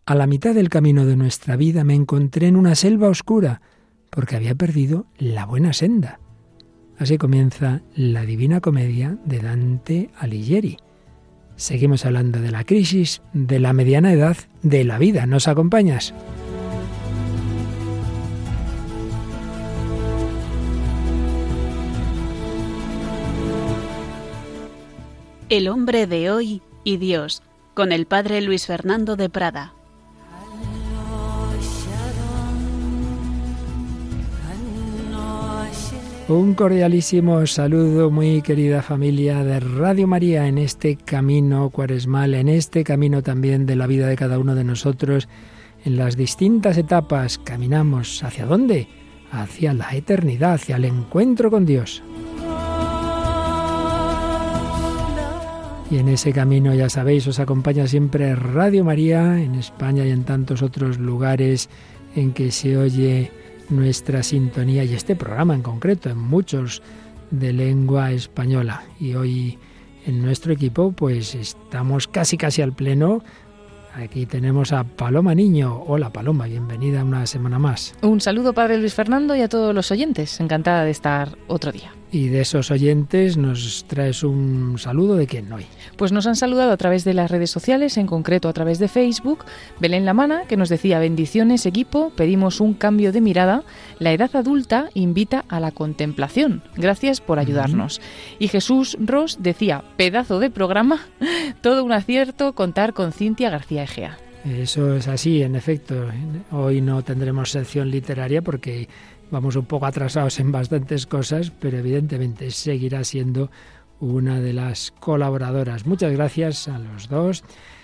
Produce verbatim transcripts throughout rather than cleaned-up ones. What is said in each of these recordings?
A la mitad del camino de nuestra vida me encontré en una selva oscura, porque había perdido la buena senda. Así comienza la Divina Comedia de Dante Alighieri. Seguimos hablando de la crisis, de la mediana edad, de la vida. ¿Nos acompañas? El hombre de hoy y Dios, con el padre Luis Fernando de Prada. Un cordialísimo saludo, muy querida familia de Radio María, en este camino cuaresmal, en este camino también de la vida de cada uno de nosotros, en las distintas etapas. Caminamos ¿hacia dónde? Hacia la eternidad, hacia el encuentro con Dios. Y en ese camino, ya sabéis, os acompaña siempre Radio María, en España y en tantos otros lugares en que se oye nuestra sintonía y este programa en concreto, en muchos de lengua española. Y hoy en nuestro equipo pues estamos casi casi al pleno. Aquí tenemos a Paloma Niño. Hola Paloma, bienvenida una semana más. Un saludo, padre Luis Fernando, y a todos los oyentes. Encantada de estar otro día. Y de esos oyentes nos traes un saludo. ¿De quién hoy? Pues nos han saludado a través de las redes sociales, en concreto a través de Facebook. Belén Lamana, que nos decía: bendiciones equipo, pedimos un cambio de mirada. La edad adulta invita a la contemplación. Gracias por ayudarnos. Uh-huh. Y Jesús Ros decía: pedazo de programa, todo un acierto contar con Cintia García Egea. Eso es así, en efecto. Hoy no tendremos sección literaria porque vamos un poco atrasados en bastantes cosas, pero evidentemente seguirá siendo una de las colaboradoras. Muchas gracias a los dos.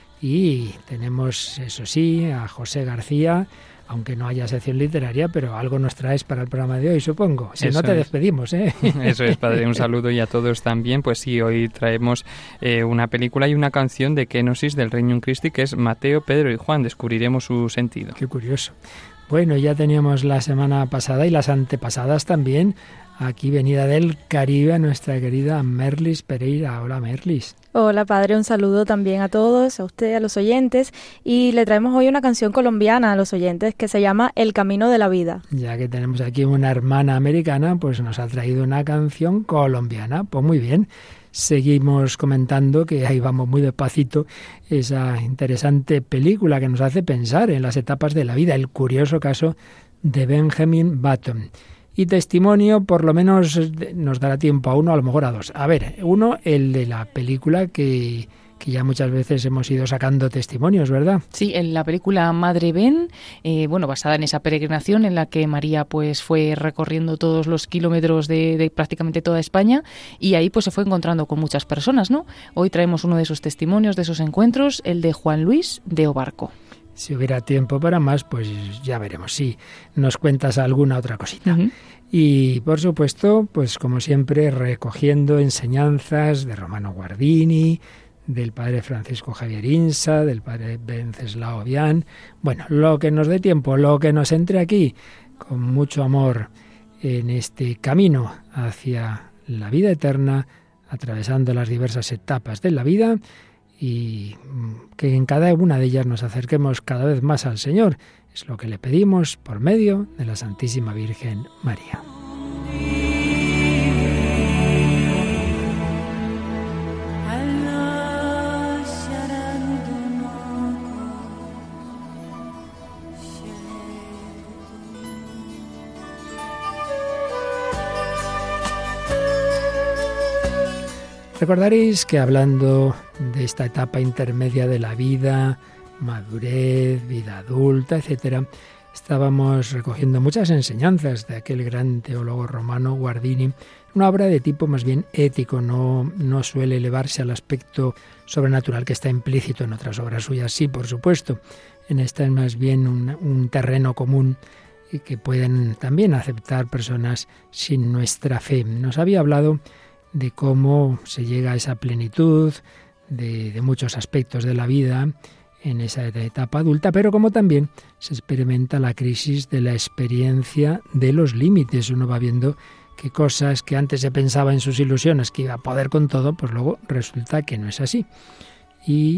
Y tenemos, eso sí, a José García, aunque no haya sección literaria, pero algo nos traes para el programa de hoy, supongo. Si Eso no, te es. despedimos, ¿eh? Eso es, padre. Un saludo y a todos también. Pues sí, hoy traemos eh, una película y una canción de Kenosis del Regnum Christi, que es Mateo, Pedro y Juan. Descubriremos su sentido. Qué curioso. Bueno, ya teníamos la semana pasada y las antepasadas también, aquí venida del Caribe, a nuestra querida Merlis Pereira. Hola, Merlis. Hola, padre, un saludo también a todos, a usted, a los oyentes, y le traemos hoy una canción colombiana a los oyentes que se llama El Camino de la Vida. Ya que tenemos aquí una hermana americana, pues nos ha traído una canción colombiana. Pues muy bien. Seguimos comentando que ahí vamos muy despacito, esa interesante película que nos hace pensar en las etapas de la vida, el curioso caso de Benjamin Button. Y testimonio, por lo menos nos dará tiempo a uno, a lo mejor a dos. A ver, uno, el de la película que, que ya muchas veces hemos ido sacando testimonios, ¿verdad? Sí, en la película Madre Ven, eh, bueno, basada en esa peregrinación en la que María pues fue recorriendo todos los kilómetros de, de prácticamente toda España, y ahí pues se fue encontrando con muchas personas, ¿no? Hoy traemos uno de esos testimonios, de esos encuentros, el de Juan Luis de Obarco. Si hubiera tiempo para más, pues ya veremos si nos cuentas alguna otra cosita. Uh-huh. Y, por supuesto, pues como siempre, recogiendo enseñanzas de Romano Guardini, del padre Francisco Javier Insa, del padre Venceslao Vian. Bueno, lo que nos dé tiempo, lo que nos entre aquí, con mucho amor en este camino hacia la vida eterna, atravesando las diversas etapas de la vida, y que en cada una de ellas nos acerquemos cada vez más al Señor. Es lo que le pedimos por medio de la Santísima Virgen María. Recordaréis que hablando de esta etapa intermedia de la vida, madurez, vida adulta, etcétera, estábamos recogiendo muchas enseñanzas de aquel gran teólogo romano Guardini, una obra de tipo más bien ético, no, no suele elevarse al aspecto sobrenatural que está implícito en otras obras suyas, sí, por supuesto. En esta es más bien un, un terreno común y que pueden también aceptar personas sin nuestra fe. Nos había hablado de cómo se llega a esa plenitud de, de muchos aspectos de la vida en esa etapa adulta, pero como también se experimenta la crisis de la experiencia de los límites. Uno va viendo que cosas que antes se pensaba en sus ilusiones que iba a poder con todo, pues luego resulta que no es así. Y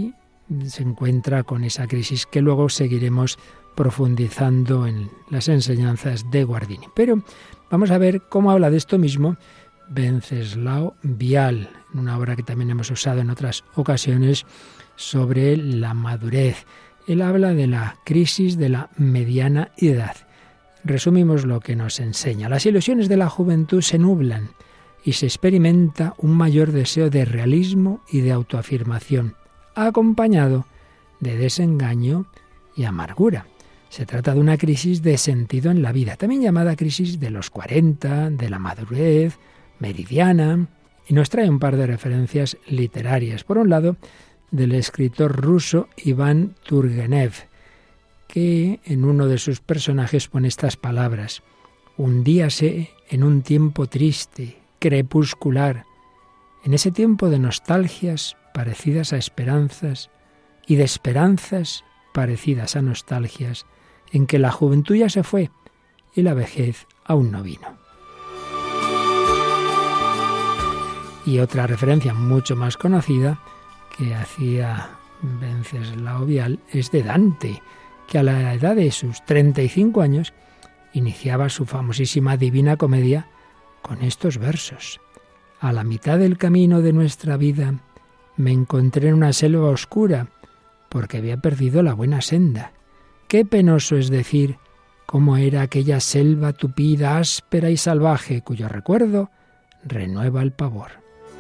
se encuentra con esa crisis que luego seguiremos profundizando en las enseñanzas de Guardini. Pero vamos a ver cómo habla de esto mismo Wenceslao Vial, en una obra que también hemos usado en otras ocasiones sobre la madurez. Él habla de la crisis de la mediana edad. Resumimos lo que nos enseña. Las ilusiones de la juventud se nublan y se experimenta un mayor deseo de realismo y de autoafirmación, acompañado de desengaño y amargura. Se trata de una crisis de sentido en la vida, también llamada crisis de los cuarenta, de la madurez, meridiana, y nos trae un par de referencias literarias. Por un lado, del escritor ruso Iván Turgenev, que en uno de sus personajes pone estas palabras: hundíase en un tiempo triste, crepuscular, en ese tiempo de nostalgias parecidas a esperanzas y de esperanzas parecidas a nostalgias, en que la juventud ya se fue y la vejez aún no vino. Y otra referencia mucho más conocida que hacía Wenceslao Vial es de Dante, que a la edad de sus treinta y cinco años iniciaba su famosísima Divina Comedia con estos versos: a la mitad del camino de nuestra vida me encontré en una selva oscura porque había perdido la buena senda. Qué penoso es decir cómo era aquella selva tupida, áspera y salvaje, cuyo recuerdo renueva el pavor.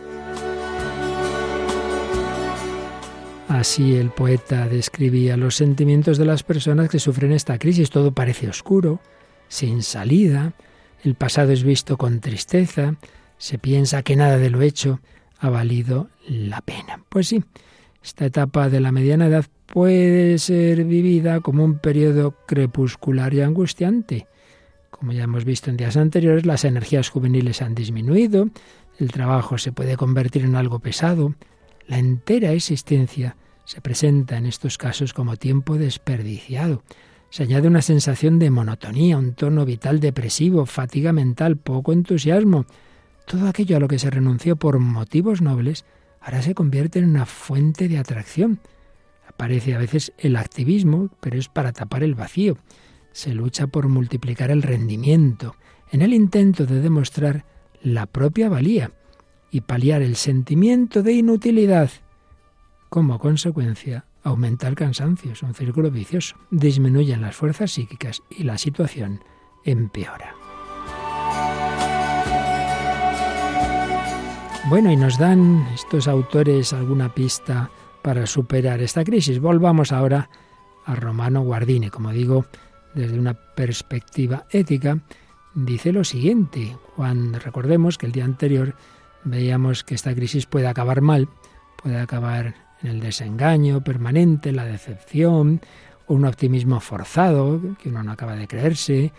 Así el poeta describía los sentimientos de las personas que sufren esta crisis. Todo parece oscuro, sin salida, el pasado es visto con tristeza, se piensa que nada de lo hecho ha valido la pena. Pues sí, esta etapa de la mediana edad puede ser vivida como un periodo crepuscular y angustiante. Como ya hemos visto en días anteriores, las energías juveniles han disminuido, el trabajo se puede convertir en algo pesado. La entera existencia se presenta en estos casos como tiempo desperdiciado. Se añade una sensación de monotonía, un tono vital depresivo, fatiga mental, poco entusiasmo. Todo aquello a lo que se renunció por motivos nobles ahora se convierte en una fuente de atracción. Aparece a veces el activismo, pero es para tapar el vacío. Se lucha por multiplicar el rendimiento, en el intento de demostrar la propia valía y paliar el sentimiento de inutilidad. Como consecuencia, aumenta el cansancio, es un círculo vicioso, disminuyen las fuerzas psíquicas y la situación empeora. Bueno, y nos dan estos autores alguna pista para superar esta crisis. Volvamos ahora a Romano Guardini. Como digo, desde una perspectiva ética, dice lo siguiente. Cuando recordemos que el día anterior veíamos que esta crisis puede acabar mal, puede acabar en el desengaño permanente, la decepción, o un optimismo forzado, que uno no acaba de creerse,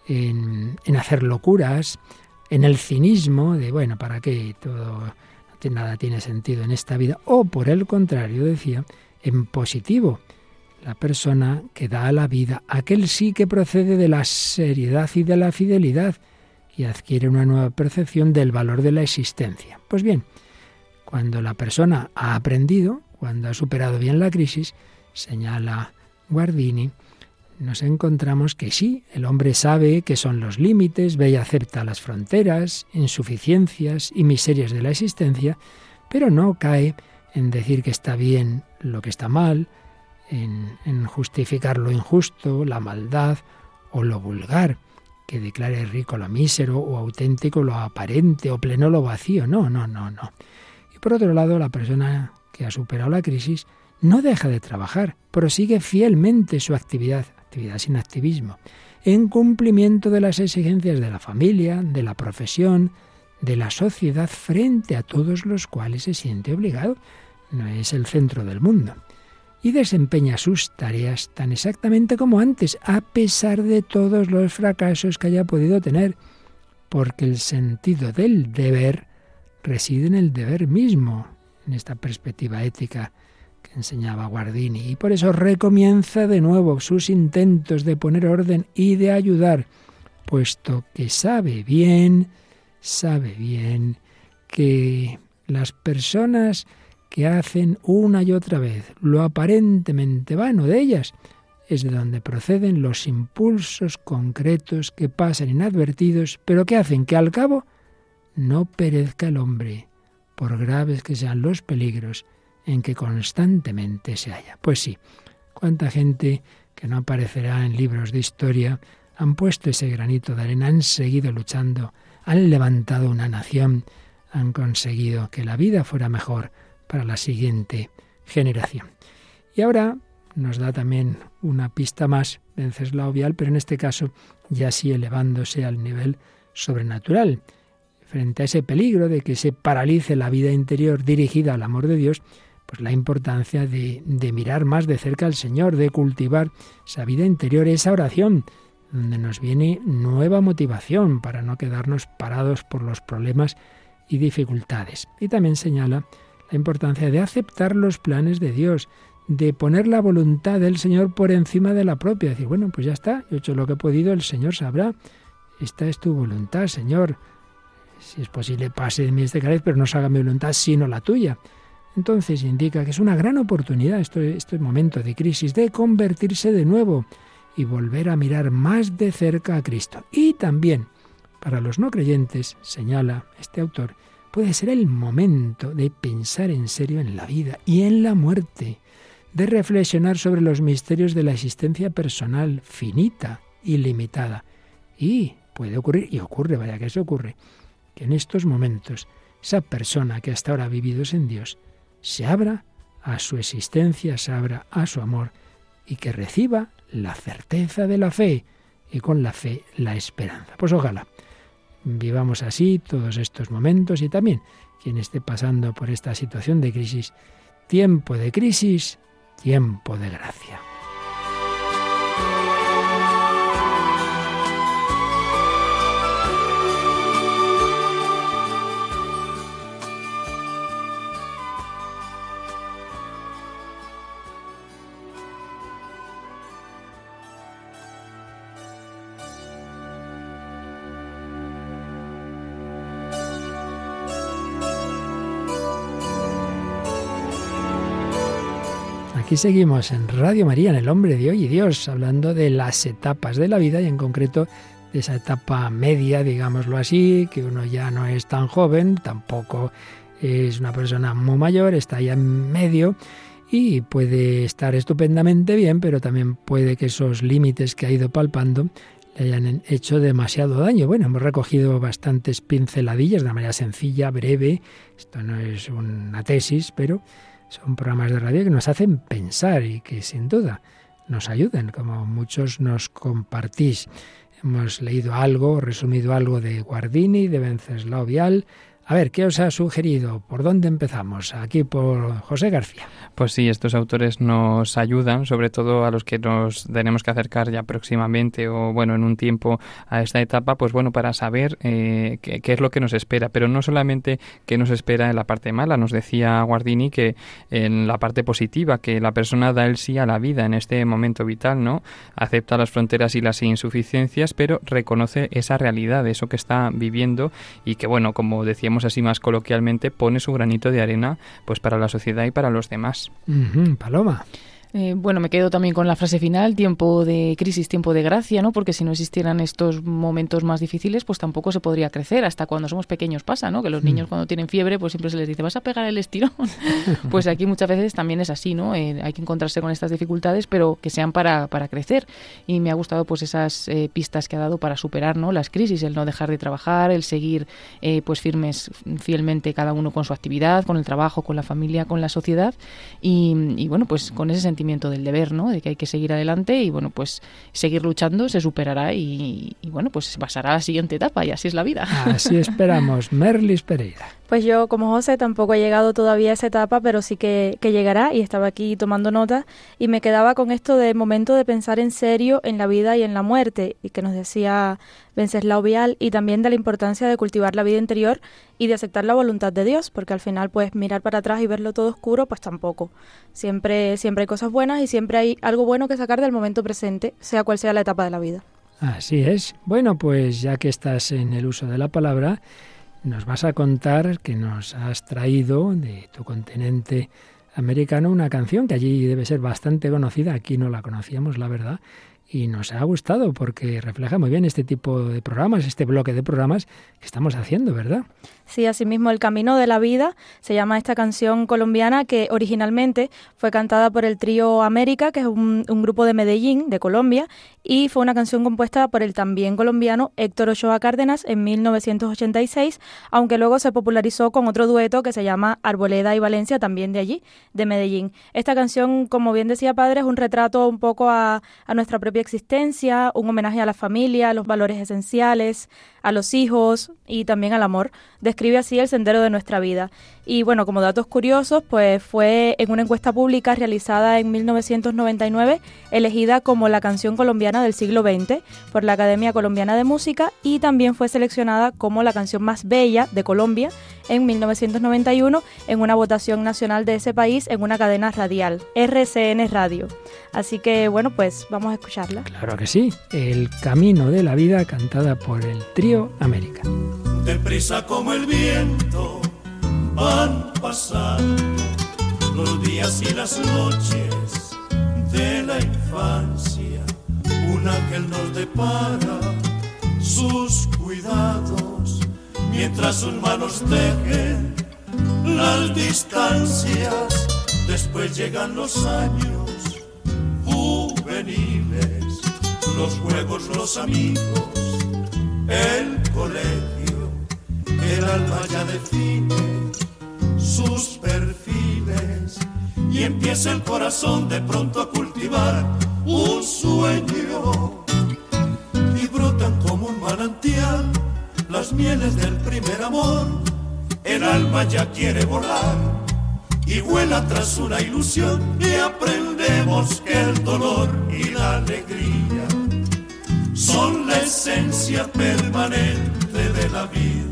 en, en hacer locuras, en el cinismo de, bueno, ¿para qué? Todo, nada tiene sentido en esta vida. O por el contrario, decía, en positivo, la persona que da a la vida aquel sí que procede de la seriedad y de la fidelidad y adquiere una nueva percepción del valor de la existencia. Pues bien, cuando la persona ha aprendido, cuando ha superado bien la crisis, señala Guardini, nos encontramos que sí, el hombre sabe qué son los límites, ve y acepta las fronteras, insuficiencias y miserias de la existencia, pero no cae en decir que está bien lo que está mal, en, en justificar lo injusto, la maldad o lo vulgar, que declare rico lo mísero o auténtico lo aparente o pleno lo vacío. No, no, no, no. Y por otro lado, la persona que ha superado la crisis no deja de trabajar, prosigue fielmente su actividad, actividad sin activismo, en cumplimiento de las exigencias de la familia, de la profesión, de la sociedad, frente a todos los cuales se siente obligado. No es el centro del mundo. Y desempeña sus tareas tan exactamente como antes, a pesar de todos los fracasos que haya podido tener, porque el sentido del deber reside en el deber mismo, en esta perspectiva ética que enseñaba Guardini, y por eso recomienza de nuevo sus intentos de poner orden y de ayudar, puesto que sabe bien, sabe bien que las personas que hacen una y otra vez lo aparentemente vano de ellas, es de donde proceden los impulsos concretos que pasan inadvertidos, pero que hacen que al cabo no perezca el hombre, por graves que sean los peligros en que constantemente se halla. Pues sí, cuánta gente que no aparecerá en libros de historia han puesto ese granito de arena, han seguido luchando, han levantado una nación, han conseguido que la vida fuera mejor para la siguiente generación. Y ahora nos da también una pista más Wenceslao Vial, pero en este caso ya sí elevándose al nivel sobrenatural. Frente a ese peligro de que se paralice la vida interior dirigida al amor de Dios, pues la importancia de, de mirar más de cerca al Señor, de cultivar esa vida interior, esa oración, donde nos viene nueva motivación para no quedarnos parados por los problemas y dificultades. Y también señala la importancia de aceptar los planes de Dios, de poner la voluntad del Señor por encima de la propia. Decir, bueno, pues ya está, yo he hecho lo que he podido, el Señor sabrá. Esta es tu voluntad, Señor. Si es posible, pase de mí este cáliz, pero no se haga mi voluntad, sino la tuya. Entonces indica que es una gran oportunidad, este, este momento de crisis, de convertirse de nuevo y volver a mirar más de cerca a Cristo. Y también, para los no creyentes, señala este autor, puede ser el momento de pensar en serio en la vida y en la muerte, de reflexionar sobre los misterios de la existencia personal, finita y limitada. Y puede ocurrir, y ocurre, vaya que eso ocurre, que en estos momentos esa persona que hasta ahora ha vivido sin Dios se abra a su existencia, se abra a su amor y que reciba la certeza de la fe y con la fe la esperanza. Pues ojalá vivamos así todos estos momentos y también quien esté pasando por esta situación de crisis, tiempo de crisis, tiempo de gracia. Aquí seguimos en Radio María, en El Hombre de Hoy y Dios, hablando de las etapas de la vida y en concreto de esa etapa media, digámoslo así, que uno ya no es tan joven, tampoco es una persona muy mayor, está ya en medio y puede estar estupendamente bien, pero también puede que esos límites que ha ido palpando le hayan hecho demasiado daño. Bueno, hemos recogido bastantes pinceladillas de una manera sencilla, breve, esto no es una tesis, pero son programas de radio que nos hacen pensar y que sin duda nos ayudan, como muchos nos compartís. Hemos leído algo, resumido algo de Guardini, de Wenceslao Vial. A ver, ¿qué os ha sugerido? ¿Por dónde empezamos? Aquí por José García. Pues sí, estos autores nos ayudan, sobre todo a los que nos tenemos que acercar ya próximamente o, bueno, en un tiempo a esta etapa, pues bueno, para saber eh, qué, qué es lo que nos espera. Pero no solamente qué nos espera en la parte mala. Nos decía Guardini que en la parte positiva, que la persona da el sí a la vida en este momento vital, ¿no? Acepta las fronteras y las insuficiencias, pero reconoce esa realidad, eso que está viviendo y que, bueno, como decíamos así más coloquialmente, pone su granito de arena pues para la sociedad y para los demás. Uh-huh. Paloma. Eh, bueno, me quedo también con la frase final, tiempo de crisis, tiempo de gracia, ¿no? Porque si no existieran estos momentos más difíciles, pues tampoco se podría crecer. Hasta cuando somos pequeños pasa, ¿no? Que los niños cuando tienen fiebre, pues siempre se les dice, ¿vas a pegar el estirón? Pues aquí muchas veces también es así, ¿no? Eh, hay que encontrarse con estas dificultades, pero que sean para, para crecer. Y me ha gustado pues esas eh, pistas que ha dado para superar, ¿no? Las crisis, el no dejar de trabajar, el seguir eh, pues firmes, fielmente cada uno con su actividad, con el trabajo, con la familia, con la sociedad. Y, y bueno, pues con ese sentimiento del deber, ¿no? De que hay que seguir adelante y bueno, pues seguir luchando, se superará y, y bueno, pues pasará a la siguiente etapa y así es la vida. Así esperamos. Merlis Pereira. Pues yo, como José, tampoco he llegado todavía a esa etapa, pero sí que, que llegará y estaba aquí tomando notas y me quedaba con esto de momento de pensar en serio en la vida y en la muerte y que nos decía Wenceslao Vial y también de la importancia de cultivar la vida interior y de aceptar la voluntad de Dios, porque al final pues mirar para atrás y verlo todo oscuro pues tampoco. Siempre, siempre hay cosas buenas y siempre hay algo bueno que sacar del momento presente, sea cual sea la etapa de la vida. Así es. Bueno, pues ya que estás en el uso de la palabra, nos vas a contar que nos has traído de tu continente americano una canción que allí debe ser bastante conocida, aquí no la conocíamos, la verdad, y nos ha gustado porque refleja muy bien este tipo de programas, este bloque de programas que estamos haciendo, ¿verdad? Sí, asimismo, El Camino de la Vida se llama esta canción colombiana que originalmente fue cantada por el trío América, que es un, un grupo de Medellín, de Colombia, y fue una canción compuesta por el también colombiano Héctor Ochoa Cárdenas en mil novecientos ochenta y seis, aunque luego se popularizó con otro dueto que se llama Arboleda y Valencia, también de allí, de Medellín. Esta canción, como bien decía Padre, es un retrato un poco a, a nuestra propia existencia, un homenaje a la familia, a los valores esenciales, a los hijos y también al amor. Describe así el sendero de nuestra vida. Y bueno, como datos curiosos, pues fue en una encuesta pública realizada en mil novecientos noventa y nueve, elegida como la canción colombiana del siglo veinte por la Academia Colombiana de Música, y también fue seleccionada como la canción más bella de Colombia en mil novecientos noventa y uno en una votación nacional de ese país en una cadena radial, R C N Radio. Así que bueno, pues vamos a escucharla. Claro que sí, El Camino de la Vida, cantada por el trío América. Deprisa como el viento van pasando los días y las noches de la infancia. Un ángel nos depara sus cuidados mientras sus manos tejen las distancias. Después llegan los años juveniles, los juegos, los amigos, el colegio. El alma ya define sus perfiles y empieza el corazón de pronto a cultivar un sueño, y brotan como un manantial las mieles del primer amor. El alma ya quiere volar y vuela tras una ilusión, y aprendemos que el dolor y la alegría son la esencia permanente de la vida.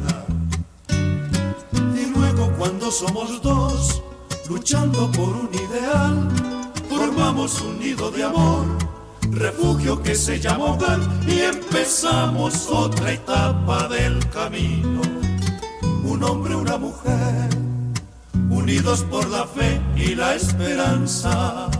Y luego, cuando somos dos luchando por un ideal, formamos un nido de amor, refugio que se llama hogar, y empezamos otra etapa del camino. Un hombre, una mujer, unidos por la fe y la esperanza.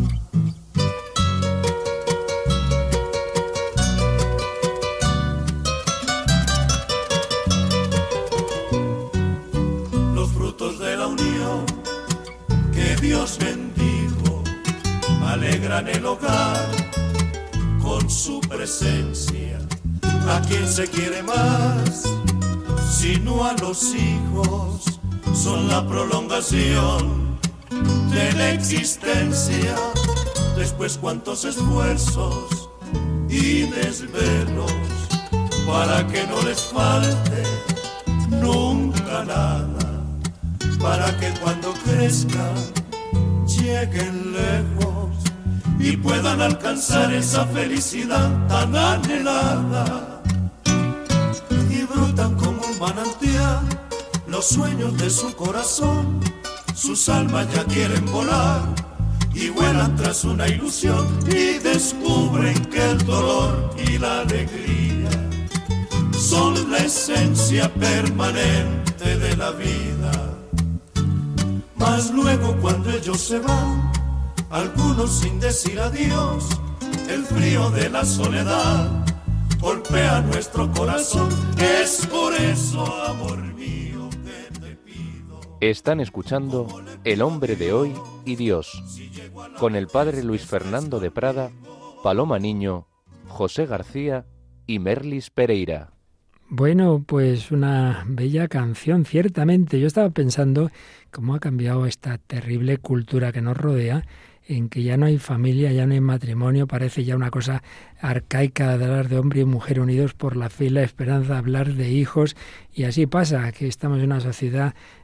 Los frutos de la unión que Dios bendijo alegran el hogar con su presencia. ¿A quién se quiere más sino a los hijos? Son la prolongación de la existencia. Después, cuántos esfuerzos y desvelos para que no les falte nunca nada, para que cuando crezcan lleguen lejos y puedan alcanzar esa felicidad tan anhelada. Y brotan como un manantial los sueños de su corazón, sus almas ya quieren volar y vuelan tras una ilusión, y descubren que el dolor y la alegría son la esencia permanente de la vida. Mas luego, cuando ellos se van, algunos sin decir adiós, el frío de la soledad golpea nuestro corazón. Es por eso, amor mío, que te pido. Están escuchando El hombre de hoy y Dios, con el padre Luis Fernando de Prada, Paloma Niño, José García y Merlis Pereira. Bueno, pues una bella canción, ciertamente. Yo estaba pensando cómo ha cambiado esta terrible cultura que nos rodea, en que ya no hay familia, ya no hay matrimonio, parece ya una cosa arcaica de hablar de hombre y mujer unidos por la fe y la esperanza, hablar de hijos, y así pasa, que estamos en una sociedad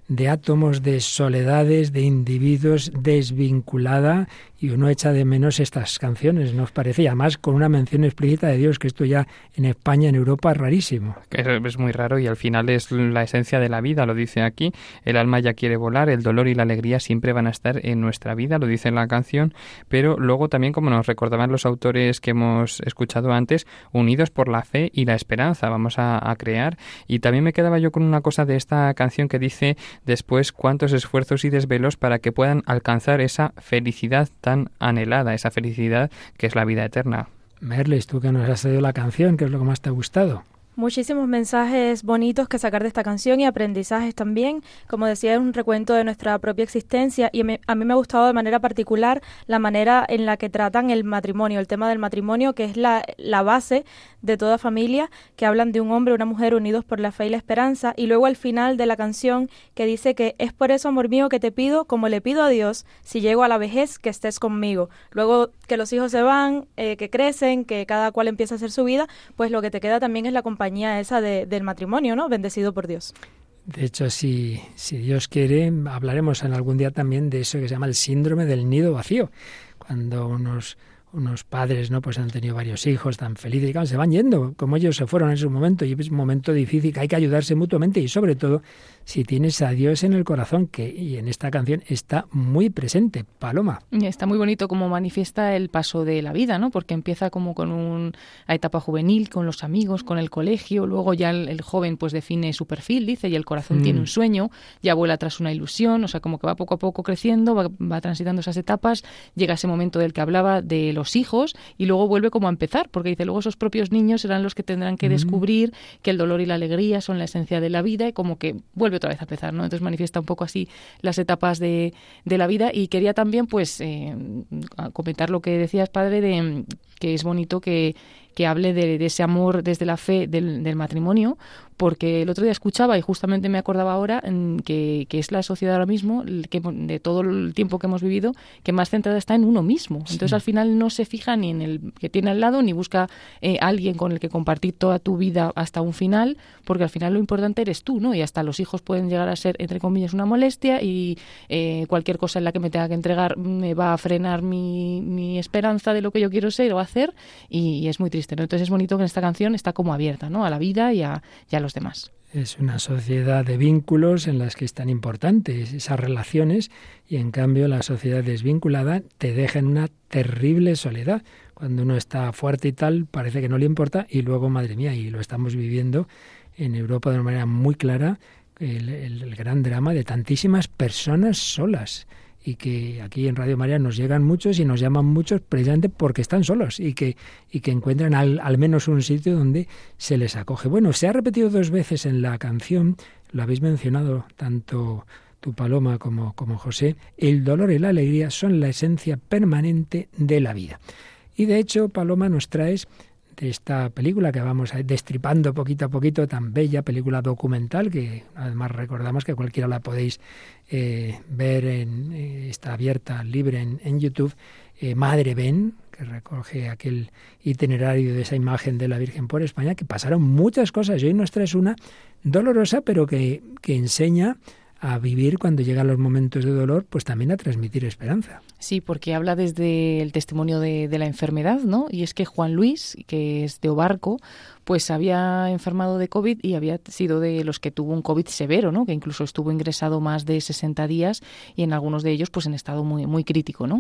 de átomos, de soledades, de individuos, desvinculada, y uno echa de menos estas canciones, ¿no os parece? Y además con una mención explícita de Dios, que esto ya en España, en Europa, es rarísimo. Es muy raro y al final es la esencia de la vida, lo dice aquí. El alma ya quiere volar, el dolor y la alegría siempre van a estar en nuestra vida, lo dice en la canción, pero luego también, como nos recordaban los autores que hemos escuchado antes, unidos por la fe y la esperanza, vamos a, a crear. Y también me quedaba yo con una cosa de esta canción que dice después cuántos esfuerzos y desvelos para que puedan alcanzar esa felicidad tan anhelada, esa felicidad que es la vida eterna. Merlis, tú que nos has traído la canción, ¿qué es lo que más te ha gustado? Muchísimos mensajes bonitos que sacar de esta canción y aprendizajes también. Como decía, es un recuento de nuestra propia existencia y me, a mí me ha gustado de manera particular la manera en la que tratan el matrimonio, el tema del matrimonio, que es la, la base de toda familia, que hablan de un hombre y una mujer unidos por la fe y la esperanza, y luego al final de la canción que dice que es por eso, amor mío, que te pido, como le pido a Dios, si llego a la vejez, que estés conmigo. Luego que los hijos se van, eh, que crecen, que cada cual empieza a hacer su vida, pues lo que te queda también es la compañía esa de, del matrimonio, ¿no? Bendecido por Dios. De hecho, si, si Dios quiere, hablaremos en algún día también de eso que se llama el síndrome del nido vacío. Cuando unos, unos padres, ¿no?, pues han tenido varios hijos tan felices y claro, se van yendo, como ellos se fueron en su momento, y es un momento difícil que hay que ayudarse mutuamente, y sobre todo si tienes a Dios en el corazón, que y en esta canción está muy presente. Paloma. Está muy bonito como manifiesta el paso de la vida, ¿no? Porque empieza como con una etapa juvenil, con los amigos, con el colegio, luego ya el, el joven pues define su perfil, dice, y el corazón mm. tiene un sueño, ya vuela tras una ilusión, o sea, como que va poco a poco creciendo, va, va transitando esas etapas, llega ese momento del que hablaba de los hijos y luego vuelve como a empezar, porque dice, luego esos propios niños serán los que tendrán que mm. descubrir que el dolor y la alegría son la esencia de la vida y como que vuelve otra vez a empezar, ¿no? Entonces manifiesta un poco así las etapas de, de la vida y quería también pues eh, comentar lo que decías, padre, de que es bonito que que hable de, de ese amor desde la fe del, del matrimonio, porque el otro día escuchaba y justamente me acordaba ahora en que, que es la sociedad ahora mismo, que de todo el tiempo que hemos vivido, que más centrada está en uno mismo. Sí. Entonces al final no se fija ni en el que tiene al lado, ni busca eh, alguien con el que compartir toda tu vida hasta un final, porque al final lo importante eres tú, ¿no? Y hasta los hijos pueden llegar a ser, entre comillas, una molestia y eh, cualquier cosa en la que me tenga que entregar me va a frenar mi, mi esperanza de lo que yo quiero ser o hacer, y, y es muy triste, ¿no? Entonces es bonito que en esta canción está como abierta, ¿no?, a la vida y a, y a los demás. Es una sociedad de vínculos en las que es tan importantes esas relaciones y en cambio la sociedad desvinculada te deja en una terrible soledad. Cuando uno está fuerte y tal parece que no le importa y luego, madre mía, y lo estamos viviendo en Europa de una manera muy clara, el, el, el gran drama de tantísimas personas solas. Y que aquí en Radio María nos llegan muchos y nos llaman muchos precisamente porque están solos y que, y que encuentran al, al menos un sitio donde se les acoge. Bueno, se ha repetido dos veces en la canción, lo habéis mencionado tanto tu Paloma como, como José, el dolor y la alegría son la esencia permanente de la vida. Y de hecho, Paloma, nos traes de esta película que vamos destripando poquito a poquito, tan bella, película documental, que además recordamos que cualquiera la podéis eh, ver, en, eh, está abierta, libre en, en YouTube, eh, Madre Ven, que recoge aquel itinerario de esa imagen de la Virgen por España, que pasaron muchas cosas, y hoy nos traes una dolorosa, pero que, que enseña a vivir cuando llegan los momentos de dolor, pues también a transmitir esperanza. Sí, porque habla desde el testimonio de, de la enfermedad, ¿no? Y es que Juan Luis, que es de Obarco, pues había enfermado de COVID y había sido de los que tuvo un COVID severo, ¿no? Que incluso estuvo ingresado más de sesenta días y en algunos de ellos pues en estado muy, muy crítico, ¿no?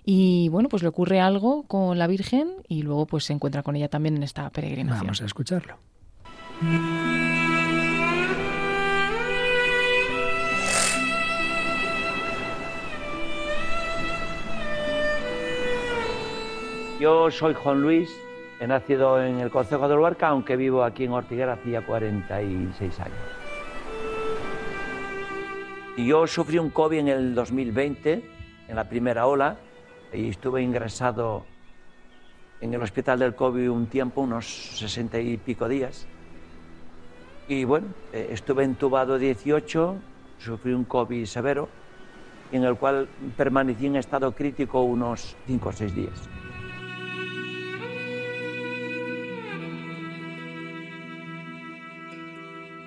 Y bueno, pues le ocurre algo con la Virgen y luego pues se encuentra con ella también en esta peregrinación. Vamos a escucharlo. Yo soy Juan Luis, he nacido en el concejo de Luarca, aunque vivo aquí en Ortiguera hacía cuarenta y seis años. Y yo sufrí un COVID en el dos mil veinte, en la primera ola, y estuve ingresado en el hospital del COVID un tiempo, unos sesenta y pico días. Y bueno, estuve entubado dieciocho, sufrí un COVID severo, en el cual permanecí en estado crítico unos cinco o seis días.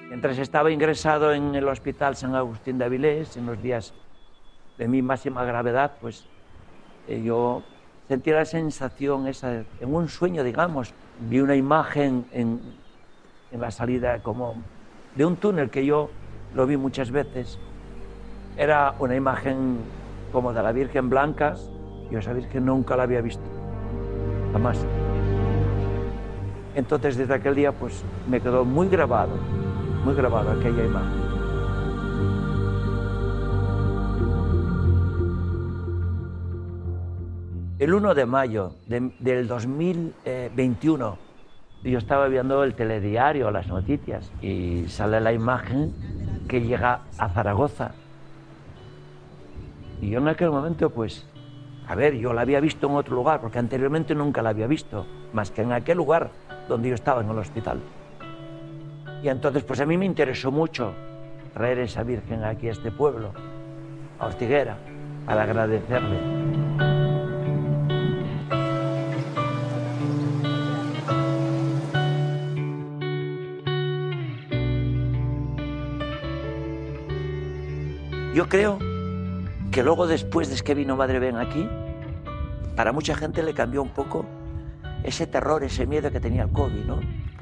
Mientras estaba ingresado en el Hospital San Agustín de Avilés, en los días de mi máxima gravedad, pues eh, yo sentí la sensación esa, en un sueño, digamos, vi una imagen en, en la salida como de un túnel que yo lo vi muchas veces. Era una imagen como de la Virgen Blanca. Yo esa Virgen nunca la había visto, jamás. Entonces desde aquel día pues me quedó muy grabado, muy grabado aquella imagen. El uno de mayo de, del dos mil veintiuno, yo estaba viendo el telediario, las noticias, y sale la imagen que llega a Zaragoza. Y yo en aquel momento, pues, a ver, yo la había visto en otro lugar, porque anteriormente nunca la había visto, más que en aquel lugar donde yo estaba, en el hospital. Y entonces, pues a mí me interesó mucho traer esa Virgen aquí a este pueblo, a Ortiguera, para agradecerle. Yo creo que luego, después de que vino Madre Ben aquí, para mucha gente le cambió un poco ese terror, ese miedo que tenía el COVID, ¿no?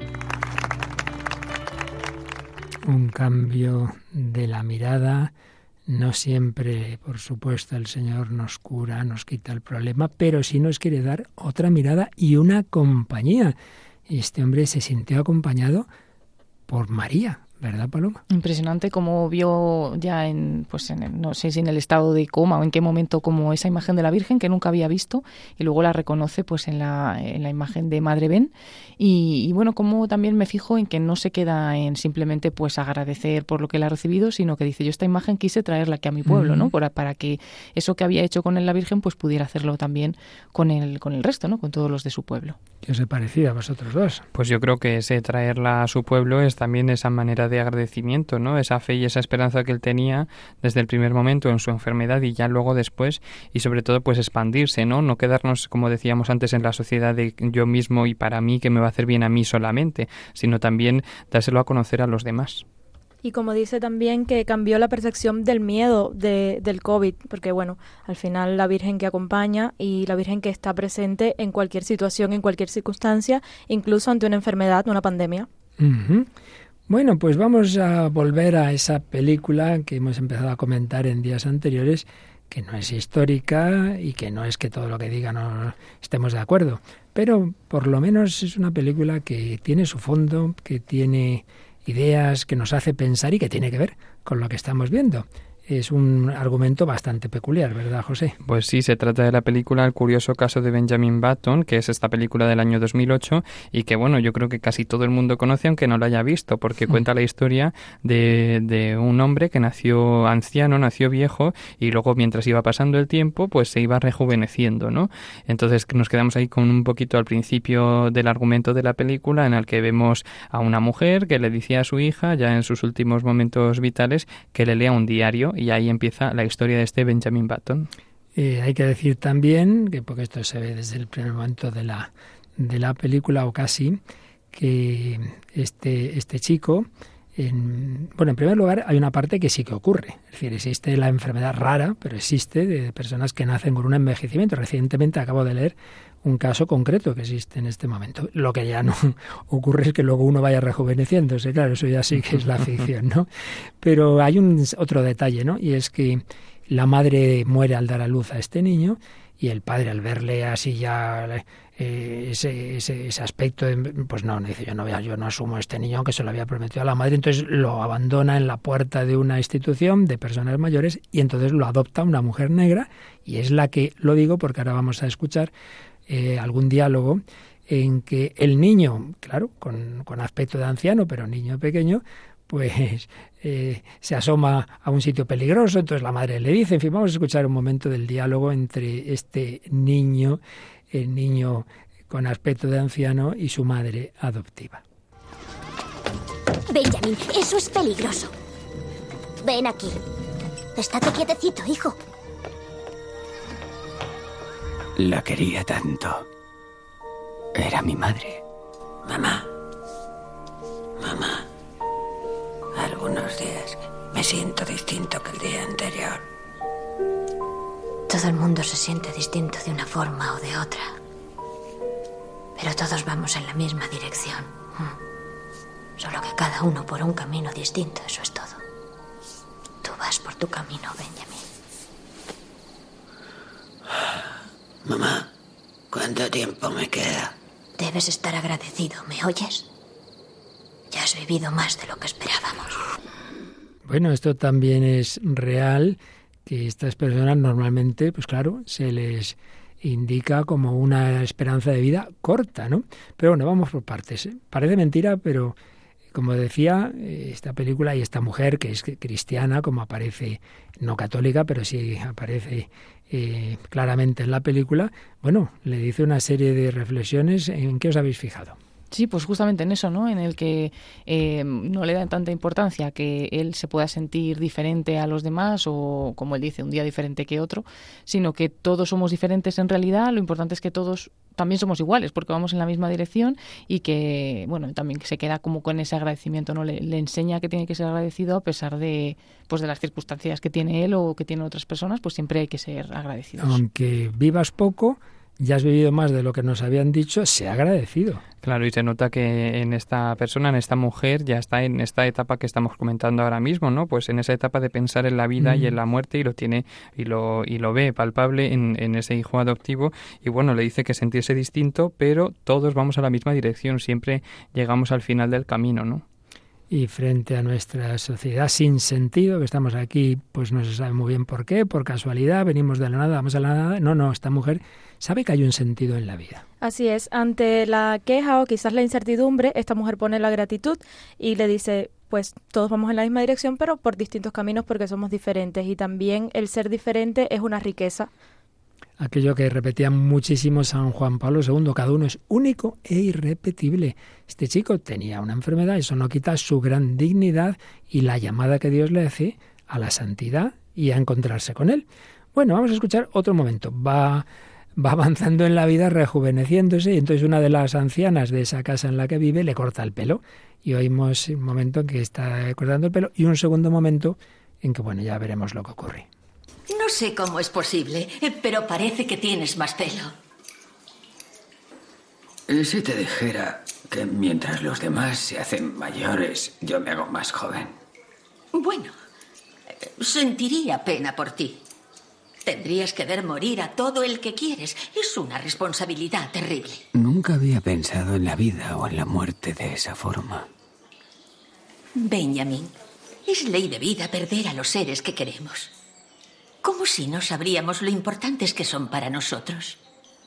Un cambio de la mirada. No siempre, por supuesto, el Señor nos cura, nos quita el problema, pero sí nos quiere dar otra mirada y una compañía. Y este hombre se sintió acompañado por María, ¿verdad, Paloma? Impresionante cómo vio ya en, pues en el, no sé si en el estado de coma o en qué momento, como esa imagen de la Virgen que nunca había visto, y luego la reconoce pues en la, en la imagen de Madre Ben. Y, y bueno, como también me fijo en que no se queda en simplemente pues agradecer por lo que él ha recibido, sino que dice, yo esta imagen quise traerla aquí a mi pueblo, uh-huh. ¿no? Para, para que eso que había hecho con él la Virgen pues pudiera hacerlo también con el, con el resto, ¿no? Con todos los de su pueblo. ¿Qué os ha parecido a vosotros dos? Pues yo creo que ese traerla a su pueblo es también esa manera de agradecimiento, ¿no? Esa fe y esa esperanza que él tenía desde el primer momento en su enfermedad y ya luego después, y sobre todo pues expandirse, ¿no? No quedarnos, como decíamos antes, en la sociedad de yo mismo y para mí, que me va a hacer bien a mí solamente, sino también dárselo a conocer a los demás. Y como dice también que cambió la percepción del miedo de, del COVID, porque bueno, al final la Virgen que acompaña y la Virgen que está presente en cualquier situación, en cualquier circunstancia, incluso ante una enfermedad, una pandemia. Uh-huh. Bueno, pues vamos a volver a esa película que hemos empezado a comentar en días anteriores, que no es histórica y que no es que todo lo que diga no estemos de acuerdo, pero por lo menos es una película que tiene su fondo, que tiene ideas, que nos hace pensar y que tiene que ver con lo que estamos viendo. Es un argumento bastante peculiar, ¿verdad, José? Pues sí, se trata de la película El curioso caso de Benjamin Button, que es esta película del año dos mil ocho y que, bueno, yo creo que casi todo el mundo conoce, aunque no la haya visto, porque mm. cuenta la historia de, de un hombre que nació anciano, nació viejo y luego, mientras iba pasando el tiempo, pues se iba rejuveneciendo, ¿no? Entonces nos quedamos ahí con un poquito al principio del argumento de la película, en el que vemos a una mujer que le decía a su hija, ya en sus últimos momentos vitales, que le lea un diario. Y ahí empieza la historia de este Benjamin Button. Eh, hay que decir también, que porque esto se ve desde el primer momento de la, de la película o casi, que este, este chico, en, bueno, en primer lugar hay una parte que sí que ocurre. Es decir, existe la enfermedad rara, pero existe, de personas que nacen con un envejecimiento. Recientemente acabo de leer un caso concreto que existe en este momento. Lo que ya no ocurre es que luego uno vaya rejuveneciéndose, claro, eso ya sí que es la ficción, ¿no? Pero hay un otro detalle, ¿no? Y es que la madre muere al dar a luz a este niño y el padre, al verle así ya eh, ese, ese, ese aspecto, de, pues no, no dice, yo no, yo no asumo a este niño aunque se lo había prometido a la madre, entonces lo abandona en la puerta de una institución de personas mayores y entonces lo adopta una mujer negra y es la que, lo digo porque ahora vamos a escuchar Eh, algún diálogo en que el niño, claro, con, con aspecto de anciano, pero niño pequeño, pues eh, se asoma a un sitio peligroso, entonces la madre le dice, en fin, vamos a escuchar un momento del diálogo entre este niño, el niño con aspecto de anciano y su madre adoptiva. Benjamin, eso es peligroso. Ven aquí. Estate quietecito, hijo. La quería tanto. Era mi madre. Mamá. Mamá. algunos días me siento distinto que el día anterior. Todo el mundo se siente distinto de una forma o de otra. Pero todos vamos en la misma dirección. Solo que cada uno por un camino distinto, eso es todo. Tú vas por tu camino, Benjamin. Mamá, ¿cuánto tiempo me queda? Debes estar agradecido, ¿me oyes? Ya has vivido más de lo que esperábamos. Bueno, esto también es real, que estas personas normalmente, pues claro, se les indica como una esperanza de vida corta, ¿no? Pero bueno, vamos por partes, ¿eh? Parece mentira, pero como decía, esta película y esta mujer que es cristiana, como aparece, no católica, pero sí aparece eh, claramente en la película, bueno, le dice una serie de reflexiones. ¿En qué os habéis fijado? Sí, pues justamente en eso, ¿no? En el que eh, no le dan tanta importancia que él se pueda sentir diferente a los demás o, como él dice, un día diferente que otro, sino que todos somos diferentes en realidad. Lo importante es que todos también somos iguales porque vamos en la misma dirección y que, bueno, también se queda como con ese agradecimiento, ¿no? Le, le enseña que tiene que ser agradecido a pesar de, pues, de las circunstancias que tiene él o que tienen otras personas, pues siempre hay que ser agradecidos. Aunque vivas poco, ya has vivido más de lo que nos habían dicho, sea agradecido. Claro, y se nota que en esta persona, en esta mujer, ya está en esta etapa que estamos comentando ahora mismo, ¿no? Pues en esa etapa de pensar en la vida mm. y en la muerte, y lo tiene y lo y lo ve palpable en, en ese hijo adoptivo. Y bueno, le dice que sentirse distinto, pero todos vamos a la misma dirección, siempre llegamos al final del camino, ¿no? Y frente a nuestra sociedad sin sentido, que estamos aquí, pues no se sabe muy bien por qué, por casualidad, venimos de la nada, vamos a la nada. No, no, esta mujer sabe que hay un sentido en la vida. Así es, ante la queja o quizás la incertidumbre, esta mujer pone la gratitud y le dice, pues todos vamos en la misma dirección, pero por distintos caminos porque somos diferentes. Y también el ser diferente es una riqueza. Aquello que repetía muchísimo San Juan Pablo segundo, cada uno es único e irrepetible. Este chico tenía una enfermedad, eso no quita su gran dignidad y la llamada que Dios le hace a la santidad y a encontrarse con Él. Bueno, vamos a escuchar otro momento. Va, va avanzando en la vida, rejuveneciéndose, y entonces una de las ancianas de esa casa en la que vive le corta el pelo. Y oímos un momento en que está cortando el pelo y un segundo momento en que, bueno, ya veremos lo que ocurre. No sé cómo es posible, pero parece que tienes más pelo. ¿Y si te dijera que mientras los demás se hacen mayores, yo me hago más joven? Bueno, sentiría pena por ti. Tendrías que ver morir a todo el que quieres. Es una responsabilidad terrible. Nunca había pensado en la vida o en la muerte de esa forma. Benjamin, es ley de vida perder a los seres que queremos. ¿Cómo si no sabríamos lo importantes que son para nosotros?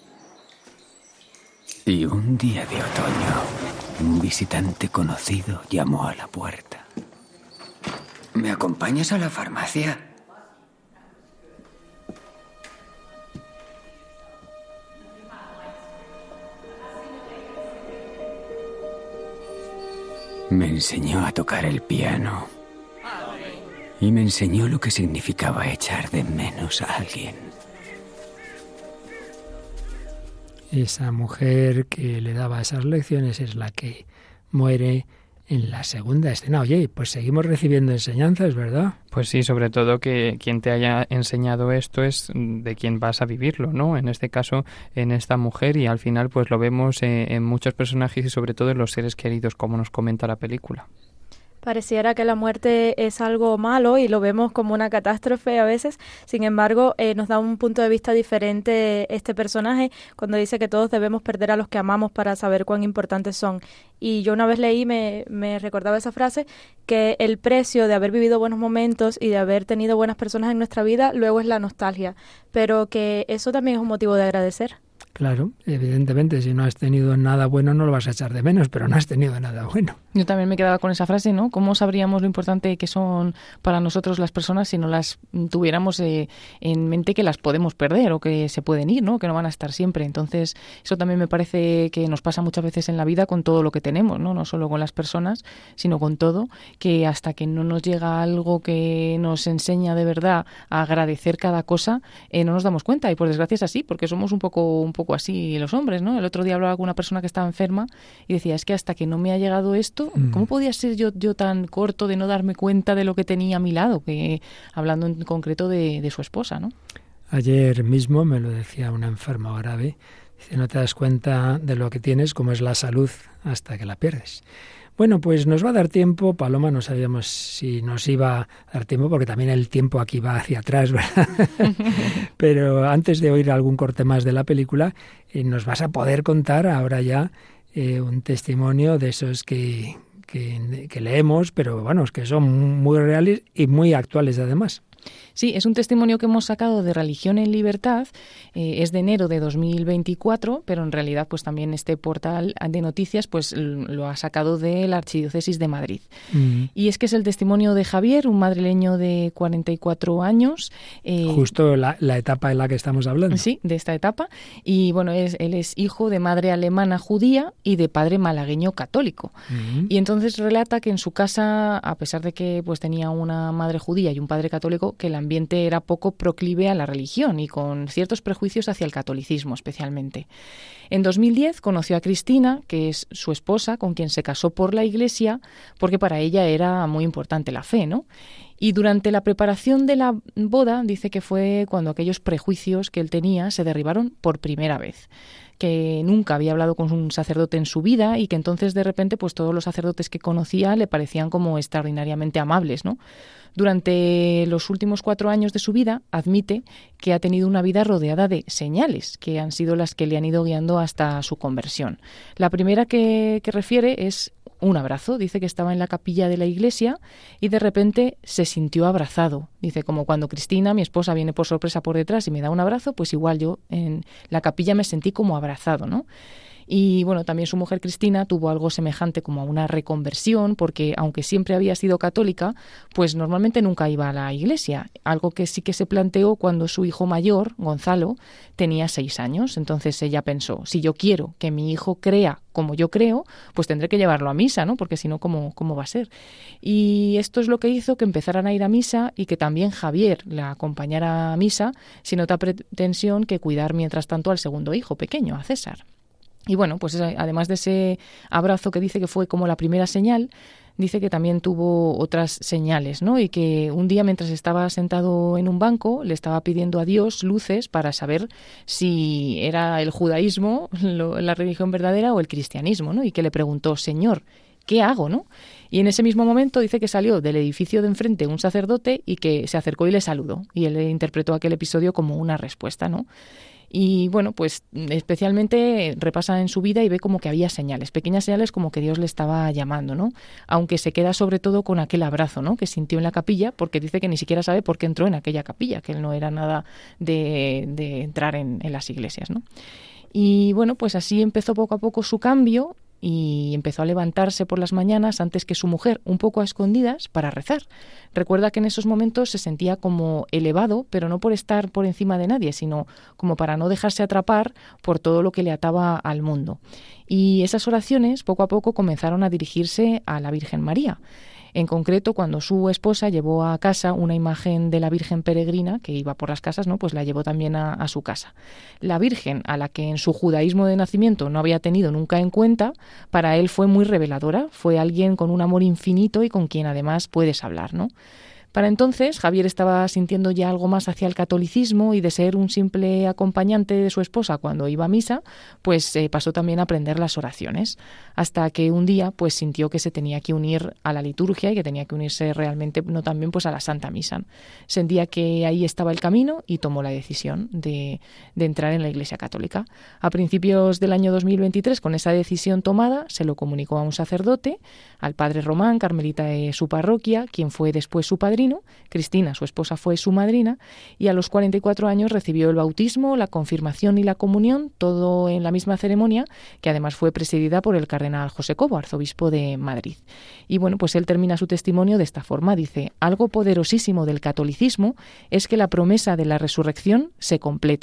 Y un día de otoño, un visitante conocido llamó a la puerta. ¿Me acompañas a la farmacia? Me enseñó a tocar el piano. Y me enseñó lo que significaba echar de menos a alguien. Esa mujer que le daba esas lecciones es la que muere en la segunda escena. Oye, pues seguimos recibiendo enseñanzas, ¿verdad? Pues sí, sobre todo que quien te haya enseñado esto es de quien vas a vivirlo, ¿no? En este caso, en esta mujer, y al final pues lo vemos en, en muchos personajes y sobre todo en los seres queridos, como nos comenta la película. Pareciera que la muerte es algo malo y lo vemos como una catástrofe a veces. Sin embargo, eh, nos da un punto de vista diferente este personaje cuando dice que todos debemos perder a los que amamos para saber cuán importantes son. Y yo una vez leí, me, me recordaba esa frase, que el precio de haber vivido buenos momentos y de haber tenido buenas personas en nuestra vida luego es la nostalgia. Pero que eso también es un motivo de agradecer. Claro, evidentemente, si no has tenido nada bueno no lo vas a echar de menos, pero no has tenido nada bueno. Yo también me quedaba con esa frase, ¿no? ¿Cómo sabríamos lo importante que son para nosotros las personas si no las tuviéramos eh, en mente que las podemos perder o que se pueden ir, ¿no? Que no van a estar siempre. Entonces, eso también me parece que nos pasa muchas veces en la vida con todo lo que tenemos, ¿no? No solo con las personas, sino con todo, que hasta que no nos llega algo que nos enseña de verdad a agradecer cada cosa, eh, no nos damos cuenta. Y por desgracia es así, porque somos un poco un poco poco así los hombres, ¿no? El otro día hablaba con una persona que estaba enferma y decía, es que hasta que no me ha llegado esto, ¿cómo podía ser yo, yo tan corto de no darme cuenta de lo que tenía a mi lado? Que hablando en concreto de, de su esposa, ¿no? Ayer mismo me lo decía una enferma grave. Dice, no te das cuenta de lo que tienes, como es la salud, hasta que la pierdes. Bueno, pues nos va a dar tiempo, Paloma, no sabíamos si nos iba a dar tiempo, porque también el tiempo aquí va hacia atrás, ¿verdad? Pero antes de oír algún corte más de la película, eh, nos vas a poder contar ahora ya eh, un testimonio de esos que, que, que leemos, pero bueno, que son muy reales y muy actuales además. Sí, es un testimonio que hemos sacado de Religión en Libertad, eh, es de enero de dos mil veinticuatro, pero en realidad pues también este portal de noticias pues lo ha sacado de la Archidiócesis de Madrid. Mm. Y es que es el testimonio de Javier, un madrileño de cuarenta y cuatro años. Eh, Justo la, la etapa en la que estamos hablando. Sí, de esta etapa. Y bueno, es, él es hijo de madre alemana judía y de padre malagueño católico. Mm. Y entonces relata que en su casa, a pesar de que pues tenía una madre judía y un padre católico, que el ambiente era poco proclive a la religión y con ciertos prejuicios hacia el catolicismo especialmente. En dos mil diez conoció a Cristina, que es su esposa, con quien se casó por la Iglesia, porque para ella era muy importante la fe, ¿no? Y durante la preparación de la boda, dice que fue cuando aquellos prejuicios que él tenía se derribaron por primera vez, que nunca había hablado con un sacerdote en su vida y que entonces de repente pues todos los sacerdotes que conocía le parecían como extraordinariamente amables, ¿no? Durante los últimos cuatro años de su vida admite que ha tenido una vida rodeada de señales, que han sido las que le han ido guiando hasta su conversión. La primera que, que refiere es un abrazo. Dice que estaba en la capilla de la iglesia y de repente se sintió abrazado. Dice, como cuando Cristina, mi esposa, viene por sorpresa por detrás y me da un abrazo, pues igual yo en la capilla me sentí como abrazado, ¿no? Y bueno, también su mujer Cristina tuvo algo semejante como a una reconversión, porque aunque siempre había sido católica, pues normalmente nunca iba a la iglesia. Algo que sí que se planteó cuando su hijo mayor, Gonzalo, tenía seis años. Entonces ella pensó, si yo quiero que mi hijo crea como yo creo, pues tendré que llevarlo a misa, ¿no? Porque si no, ¿cómo, cómo va a ser? Y esto es lo que hizo que empezaran a ir a misa y que también Javier la acompañara a misa, sin otra pretensión que cuidar mientras tanto al segundo hijo pequeño, a César. Y bueno, pues además de ese abrazo que dice que fue como la primera señal, dice que también tuvo otras señales, ¿no? Y que un día mientras estaba sentado en un banco le estaba pidiendo a Dios luces para saber si era el judaísmo lo, la religión verdadera o el cristianismo, ¿no? Y que le preguntó, Señor, ¿qué hago, no? Y en ese mismo momento dice que salió del edificio de enfrente un sacerdote y que se acercó y le saludó. Y él interpretó aquel episodio como una respuesta, ¿no? Y bueno, pues especialmente repasa en su vida y ve como que había señales, pequeñas señales como que Dios le estaba llamando, ¿no? Aunque se queda sobre todo con aquel abrazo, ¿no? Que sintió en la capilla, porque dice que ni siquiera sabe por qué entró en aquella capilla, que él no era nada de, de entrar en, en las iglesias, ¿no? Y bueno, pues así empezó poco a poco su cambio y empezó a levantarse por las mañanas antes que su mujer, un poco a escondidas, para rezar. Recuerda que en esos momentos se sentía como elevado, pero no por estar por encima de nadie, sino como para no dejarse atrapar por todo lo que le ataba al mundo. Y esas oraciones poco a poco comenzaron a dirigirse a la Virgen María. En concreto, cuando su esposa llevó a casa una imagen de la Virgen peregrina, que iba por las casas, ¿no? Pues la llevó también a, a su casa. La Virgen, a la que en su judaísmo de nacimiento no había tenido nunca en cuenta, para él fue muy reveladora, fue alguien con un amor infinito y con quien además puedes hablar, ¿no? Para entonces, Javier estaba sintiendo ya algo más hacia el catolicismo y de ser un simple acompañante de su esposa cuando iba a misa, pues eh, pasó también a aprender las oraciones, hasta que un día pues sintió que se tenía que unir a la liturgia y que tenía que unirse realmente, no también pues a la Santa Misa. Sentía que ahí estaba el camino y tomó la decisión de, de entrar en la Iglesia Católica. A principios del año dos mil veintitrés, con esa decisión tomada, se lo comunicó a un sacerdote, al padre Román, carmelita de su parroquia, quien fue después su padre. Cristina, su esposa, fue su madrina y a los cuarenta y cuatro años recibió el bautismo, la confirmación y la comunión, todo en la misma ceremonia, que además fue presidida por el cardenal José Cobo, arzobispo de Madrid. Y bueno, pues él termina su testimonio de esta forma, dice, algo poderosísimo del catolicismo es que la promesa de la resurrección se completa.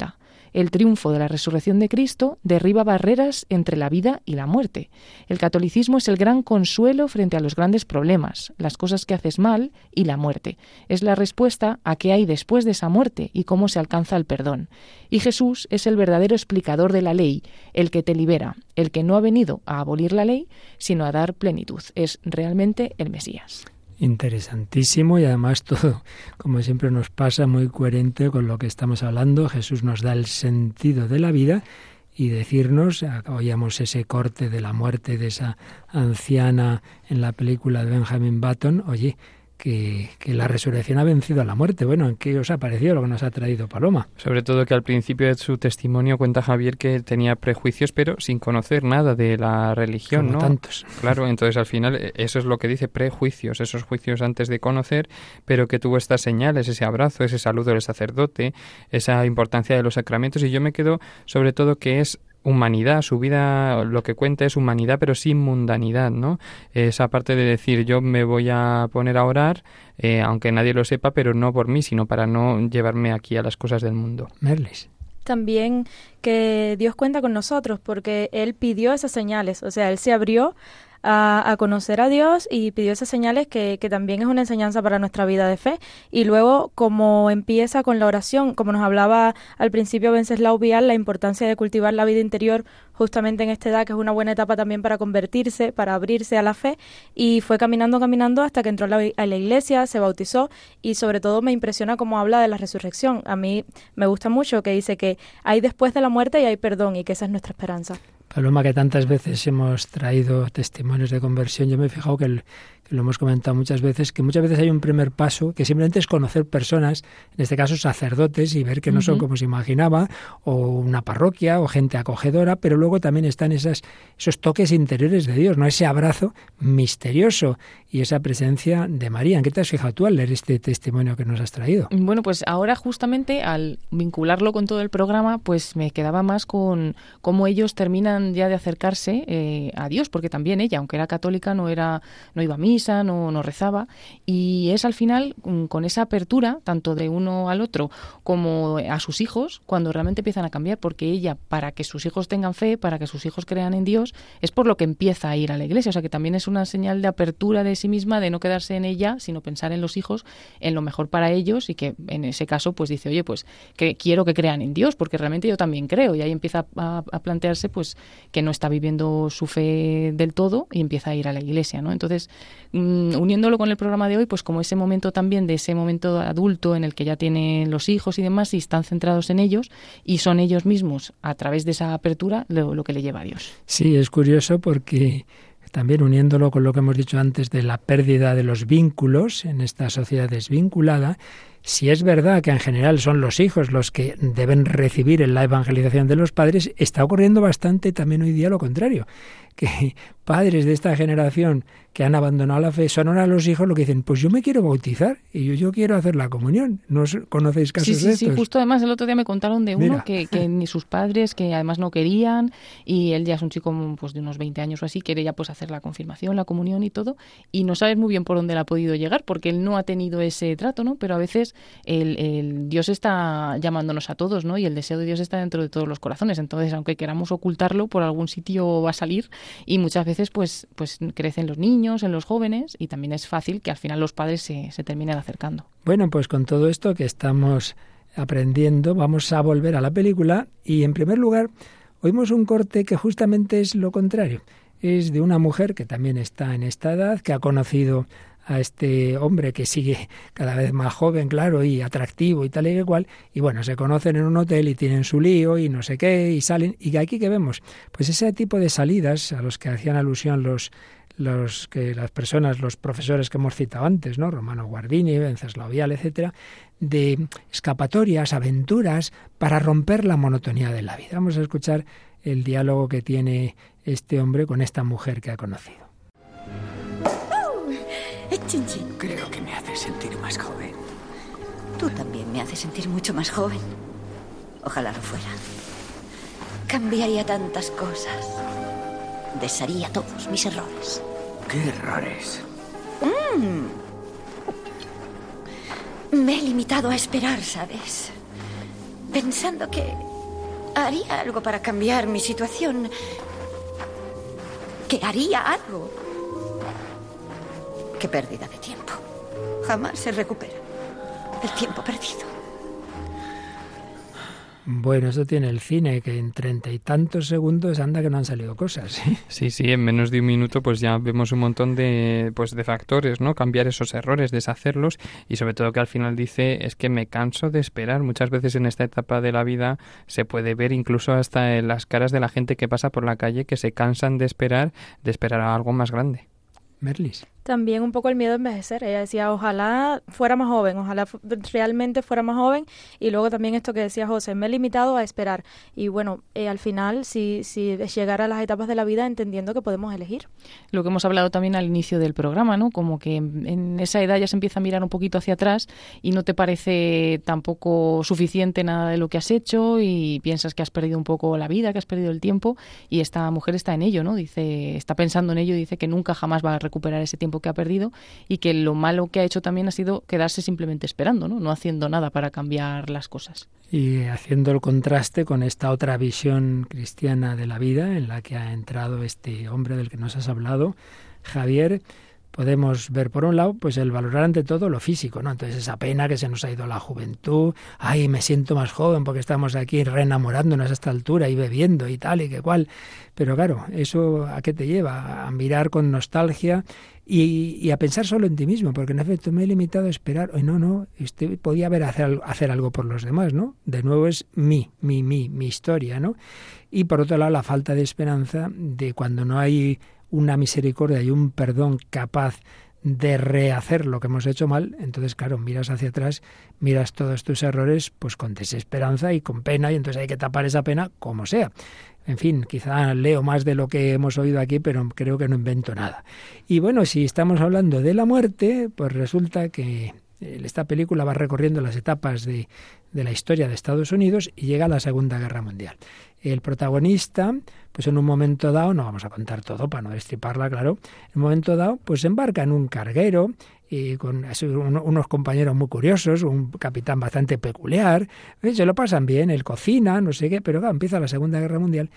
El triunfo de la resurrección de Cristo derriba barreras entre la vida y la muerte. El catolicismo es el gran consuelo frente a los grandes problemas, las cosas que haces mal y la muerte. Es la respuesta a qué hay después de esa muerte y cómo se alcanza el perdón. Y Jesús es el verdadero explicador de la ley, el que te libera, el que no ha venido a abolir la ley, sino a dar plenitud. Es realmente el Mesías. Interesantísimo y además todo, como siempre nos pasa, muy coherente con lo que estamos hablando. Jesús nos da el sentido de la vida y decirnos, oíamos ese corte de la muerte de esa anciana en la película de Benjamin Button, oye, Que, que la resurrección ha vencido a la muerte. Bueno, ¿en qué os ha parecido lo que nos ha traído Paloma? Sobre todo que al principio de su testimonio cuenta Javier que tenía prejuicios, pero sin conocer nada de la religión, Como ¿no? tantos. Claro, entonces al final eso es lo que dice, prejuicios, esos juicios antes de conocer, pero que tuvo estas señales, ese abrazo, ese saludo del sacerdote, esa importancia de los sacramentos, y yo me quedo sobre todo que es humanidad, su vida lo que cuenta es humanidad pero sin mundanidad, ¿no? Esa parte de decir yo me voy a poner a orar, eh, aunque nadie lo sepa, pero no por mí, sino para no llevarme aquí a las cosas del mundo. Merlis. También que Dios cuenta con nosotros porque Él pidió esas señales, o sea, Él se abrió a, a conocer a Dios y pidió esas señales que, que también es una enseñanza para nuestra vida de fe. Y luego, como empieza con la oración, como nos hablaba al principio Wenceslao Vial, la importancia de cultivar la vida interior justamente en esta edad, que es una buena etapa también para convertirse, para abrirse a la fe, y fue caminando, caminando hasta que entró a la, a la iglesia, se bautizó, y sobre todo me impresiona cómo habla de la resurrección. A mí me gusta mucho que dice que hay después de la muerte y hay perdón, y que esa es nuestra esperanza. Paloma, que tantas veces hemos traído testimonios de conversión, yo me he fijado que, el, que lo hemos comentado muchas veces, que muchas veces hay un primer paso que simplemente es conocer personas, en este caso sacerdotes, y ver que no uh-huh. son como se imaginaba, o una parroquia, o gente acogedora, pero luego también están esas, esos toques interiores de Dios, ¿no? Ese abrazo misterioso y esa presencia de María. ¿En qué te has fijado tú al leer este testimonio que nos has traído? Bueno, pues ahora justamente al vincularlo con todo el programa, pues me quedaba más con cómo ellos terminan ya de acercarse eh, a Dios, porque también ella, aunque era católica, no era no iba a misa, no, no rezaba, y es al final con esa apertura, tanto de uno al otro como a sus hijos, cuando realmente empiezan a cambiar, porque ella, para que sus hijos tengan fe, para que sus hijos crean en Dios, es por lo que empieza a ir a la iglesia, o sea que también es una señal de apertura de sí misma, de no quedarse en ella, sino pensar en los hijos, en lo mejor para ellos, y que en ese caso pues dice, oye, pues que quiero que crean en Dios, porque realmente yo también creo, y ahí empieza a, a plantearse pues que no está viviendo su fe del todo y empieza a ir a la iglesia, ¿no? Entonces, mmm, uniéndolo con el programa de hoy, pues como ese momento también de ese momento adulto en el que ya tienen los hijos y demás y están centrados en ellos y son ellos mismos, a través de esa apertura, lo, lo que le lleva a Dios. Sí, es curioso porque también uniéndolo con lo que hemos dicho antes de la pérdida de los vínculos en esta sociedad desvinculada, si es verdad que en general son los hijos los que deben recibir en la evangelización de los padres, está ocurriendo bastante también hoy día lo contrario, que padres de esta generación que han abandonado la fe son ahora los hijos lo que dicen, pues yo me quiero bautizar y yo, yo quiero hacer la comunión. ¿No os conocéis casos sí, sí, de estos? Sí, justo además el otro día me contaron de uno Mira. que, que ni sus padres, que además no querían, y él ya es un chico pues de unos veinte años o así, quiere ya pues hacer la confirmación, la comunión y todo, y no sabes muy bien por dónde le ha podido llegar, porque él no ha tenido ese trato, ¿no? Pero a veces el, el Dios está llamándonos a todos, ¿no? Y el deseo de Dios está dentro de todos los corazones, entonces aunque queramos ocultarlo, por algún sitio va a salir, y muchas veces pues, pues crecen los niños, en los jóvenes, y también es fácil que al final los padres se, se terminen acercando. Bueno, pues con todo esto que estamos aprendiendo, vamos a volver a la película y en primer lugar oímos un corte que justamente es lo contrario. Es de una mujer que también está en esta edad, que ha conocido a este hombre que sigue cada vez más joven, claro, y atractivo y tal y igual, y bueno, se conocen en un hotel y tienen su lío y no sé qué, y salen, y aquí que vemos, pues ese tipo de salidas a los que hacían alusión los los que las personas, los profesores que hemos citado antes, ¿no? Romano Guardini, Wenceslao Vial, etcétera, de escapatorias, aventuras para romper la monotonía de la vida. Vamos a escuchar el diálogo que tiene este hombre con esta mujer que ha conocido. Creo que me hace sentir más joven. Tú también me haces sentir mucho más joven. Ojalá lo fuera. Cambiaría tantas cosas. Desharía todos mis errores. ¿Qué errores? Mm. Me he limitado a esperar, ¿sabes? Pensando que haría algo para cambiar mi situación. Que haría algo. Qué pérdida de tiempo. Jamás se recupera el tiempo perdido. Bueno, eso tiene el cine, que en treinta y tantos segundos anda que no han salido cosas. ¿eh? Sí, sí, en menos de un minuto pues ya vemos un montón de, pues, de factores, ¿no? Cambiar esos errores, deshacerlos, y sobre todo que al final dice, es que me canso de esperar. Muchas veces en esta etapa de la vida se puede ver incluso hasta en las caras de la gente que pasa por la calle que se cansan de esperar, de esperar a algo más grande. Merlis. También un poco el miedo a envejecer. Ella decía, ojalá fuera más joven, ojalá fu- realmente fuera más joven. Y luego también esto que decía José, me he limitado a esperar. Y bueno, eh, al final, si, si llegar a las etapas de la vida entendiendo que podemos elegir. Lo que hemos hablado también al inicio del programa, ¿no? Como que en esa edad ya se empieza a mirar un poquito hacia atrás y no te parece tampoco suficiente nada de lo que has hecho y piensas que has perdido un poco la vida, que has perdido el tiempo, y esta mujer está en ello, ¿no? Dice, está pensando en ello y dice que nunca jamás va a recuperar ese tiempo que ha perdido y que lo malo que ha hecho también ha sido quedarse simplemente esperando, ¿no? No haciendo nada para cambiar las cosas. Y haciendo el contraste con esta otra visión cristiana de la vida en la que ha entrado este hombre del que nos has hablado, Javier, podemos ver por un lado pues el valorar ante todo lo físico, ¿no? Entonces esa pena que se nos ha ido la juventud, ay, me siento más joven porque estamos aquí reenamorándonos a esta altura y bebiendo y tal y que cual. Pero claro, ¿eso a qué te lleva? A mirar con nostalgia y, y a pensar solo en ti mismo, porque en efecto me he limitado a esperar, ay, no, no, este podía haber hacer, hacer algo por los demás, ¿no? De nuevo es mi, mi, mi, mi historia, ¿no? Y por otro lado la falta de esperanza de cuando no hay una misericordia y un perdón capaz de rehacer lo que hemos hecho mal, entonces claro, miras hacia atrás, miras todos tus errores pues con desesperanza y con pena, y entonces hay que tapar esa pena como sea. En fin, quizá leo más de lo que hemos oído aquí, pero creo que no invento nada. Y bueno, si estamos hablando de la muerte, pues resulta que esta película va recorriendo las etapas de, de la historia de Estados Unidos y llega a la Segunda Guerra Mundial. El protagonista, pues en un momento dado, no vamos a contar todo para no destriparla, claro, en un momento dado, pues embarca en un carguero y con unos compañeros muy curiosos, un capitán bastante peculiar, se lo pasan bien, él cocina, no sé qué, pero claro, empieza la Segunda Guerra Mundial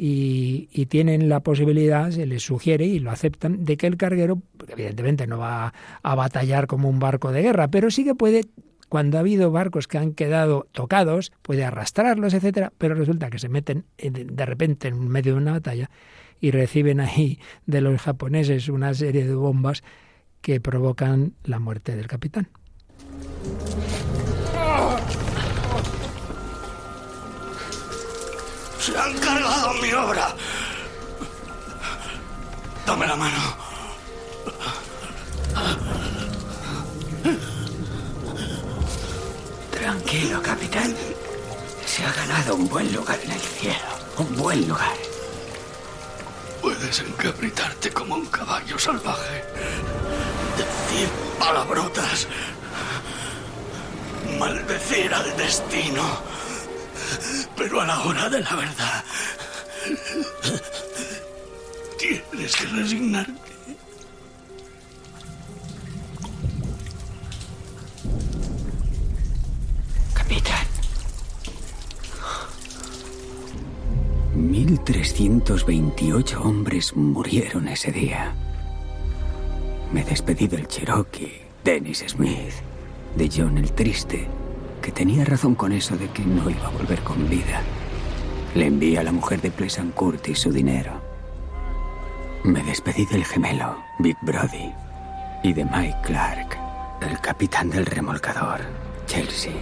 y, y tienen la posibilidad, se les sugiere y lo aceptan, de que el carguero, evidentemente no va a batallar como un barco de guerra, pero sí que puede, cuando ha habido barcos que han quedado tocados, puede arrastrarlos, etcétera, pero resulta que se meten de repente en medio de una batalla y reciben ahí de los japoneses una serie de bombas que provocan la muerte del capitán. ¡Se han cargado mi obra! Dame la mano. Tranquilo, capitán. Se ha ganado un buen lugar en el cielo. Un buen lugar. Puedes encabritarte como un caballo salvaje. Decir palabrotas. Maldecir al destino. Pero a la hora de la verdad, tienes que resignarte. Capitán. mil trescientos veintiocho hombres murieron ese día. Me despedí del Cherokee, Dennis Smith, de John el Triste, que tenía razón con eso de que no iba a volver con vida. Le envié a la mujer de Pleasant Curtis su dinero. Me despedí del gemelo, Big Brody, y de Mike Clark, el capitán del remolcador, Chelsea.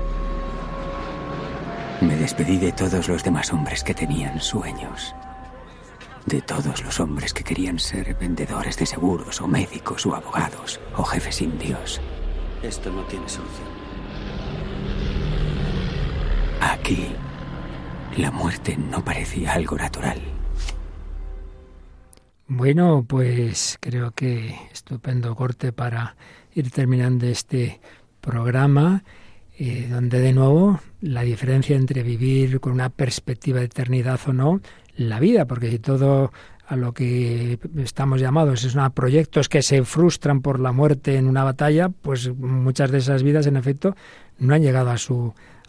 Me despedí de todos los demás hombres que tenían sueños. De todos los hombres que querían ser vendedores de seguros o médicos o abogados o jefes indios. Esto no tiene solución. Aquí, la muerte no parecía algo natural. Bueno, pues creo que estupendo corte para ir terminando este programa, eh, donde de nuevo la diferencia entre vivir con una perspectiva de eternidad o no, la vida, porque si todo a lo que estamos llamados es una proyectos que se frustran por la muerte en una batalla, pues muchas de esas vidas en efecto no han llegado a su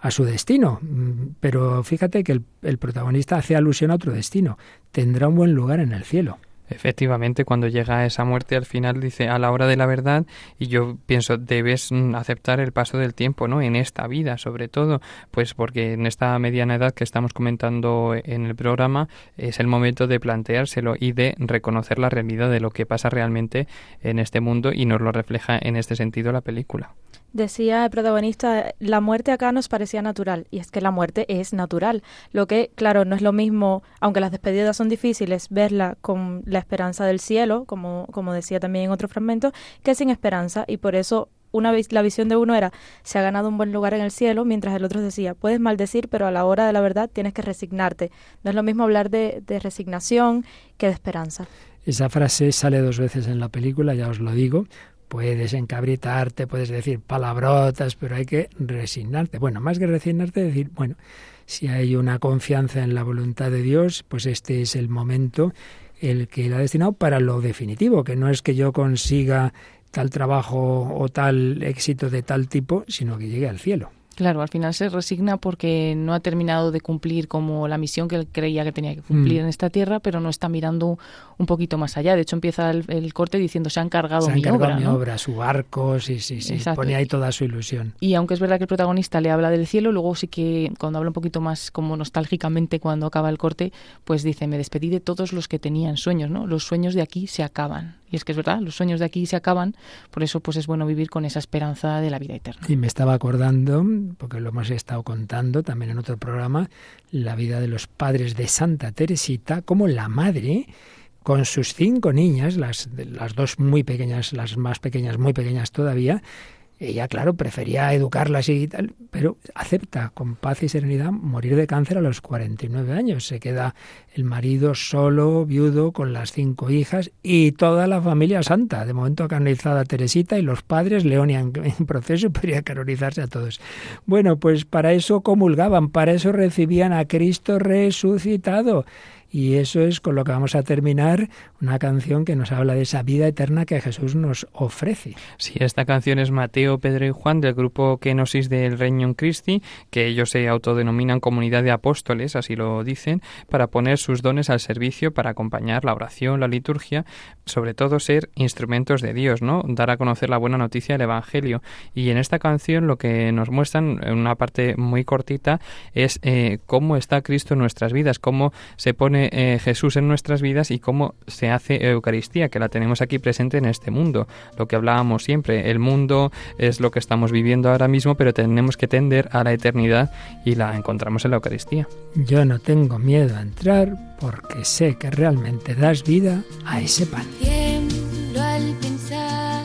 a su destino. Pero fíjate que el, el protagonista hace alusión a otro destino. Tendrá un buen lugar en el cielo. Efectivamente, cuando llega a esa muerte, al final dice a la hora de la verdad, y yo pienso, debes aceptar el paso del tiempo, ¿no? En esta vida, sobre todo, pues porque en esta mediana edad que estamos comentando en el programa, es el momento de planteárselo y de reconocer la realidad de lo que pasa realmente en este mundo, y nos lo refleja en este sentido la película. Decía el protagonista, la muerte acá nos parecía natural, y es que la muerte es natural. Lo que, claro, no es lo mismo, aunque las despedidas son difíciles, verla con la esperanza del cielo, como, como decía también en otro fragmento, que sin esperanza, y por eso una vez la visión de uno era, se ha ganado un buen lugar en el cielo, mientras el otro decía, puedes maldecir, pero a la hora de la verdad tienes que resignarte. No es lo mismo hablar de, de resignación que de esperanza. Esa frase sale dos veces en la película, ya os lo digo. Puedes encabritarte, puedes decir palabrotas, pero hay que resignarte. Bueno, más que resignarte, decir, bueno, si hay una confianza en la voluntad de Dios, pues este es el momento el que Él ha destinado para lo definitivo, que no es que yo consiga tal trabajo o tal éxito de tal tipo, sino que llegue al cielo. Claro, al final se resigna porque no ha terminado de cumplir como la misión que él creía que tenía que cumplir mm. en esta tierra, pero no está mirando un poquito más allá. De hecho, empieza el, el corte diciendo, se ha encargado se ha mi encargado obra, mi ¿no? obra, su barco, sí, sí, sí. Exacto. Pone ahí toda su ilusión. Y aunque es verdad que el protagonista le habla del cielo, luego sí que cuando habla un poquito más como nostálgicamente cuando acaba el corte, pues dice, me despedí de todos los que tenían sueños, ¿no? Los sueños de aquí se acaban. Y es que es verdad, los sueños de aquí se acaban, por eso pues es bueno vivir con esa esperanza de la vida eterna. Y me estaba acordando, porque lo hemos estado contando también en otro programa, la vida de los padres de Santa Teresita, como la madre, con sus cinco niñas, las, las dos muy pequeñas, las más pequeñas, muy pequeñas todavía, ella, claro, prefería educarlas y tal, pero acepta con paz y serenidad morir de cáncer a los cuarenta y nueve años. Se queda el marido solo, viudo, con las cinco hijas y toda la familia santa. De momento ha canonizado a Teresita y los padres, Leonia en, en proceso, y podría canonizarse a todos. Bueno, pues para eso comulgaban, para eso recibían a Cristo resucitado. Y eso es con lo que vamos a terminar, una canción que nos habla de esa vida eterna que Jesús nos ofrece. Sí, esta canción es Mateo, Pedro y Juan del grupo Kenosis del Regnum Christi, que ellos se autodenominan comunidad de apóstoles, así lo dicen, para poner sus dones al servicio, para acompañar la oración, la liturgia, sobre todo ser instrumentos de Dios, ¿no? Dar a conocer la buena noticia del Evangelio. Y en esta canción lo que nos muestran, en una parte muy cortita, es eh, cómo está Cristo en nuestras vidas, cómo se pone Eh, Jesús en nuestras vidas y cómo se hace Eucaristía, que la tenemos aquí presente en este mundo. Lo que hablábamos siempre, el mundo es lo que estamos viviendo ahora mismo, pero tenemos que tender a la eternidad y la encontramos en la Eucaristía. Yo no tengo miedo a entrar porque sé que realmente das vida a ese pan. Tiemblo al pensar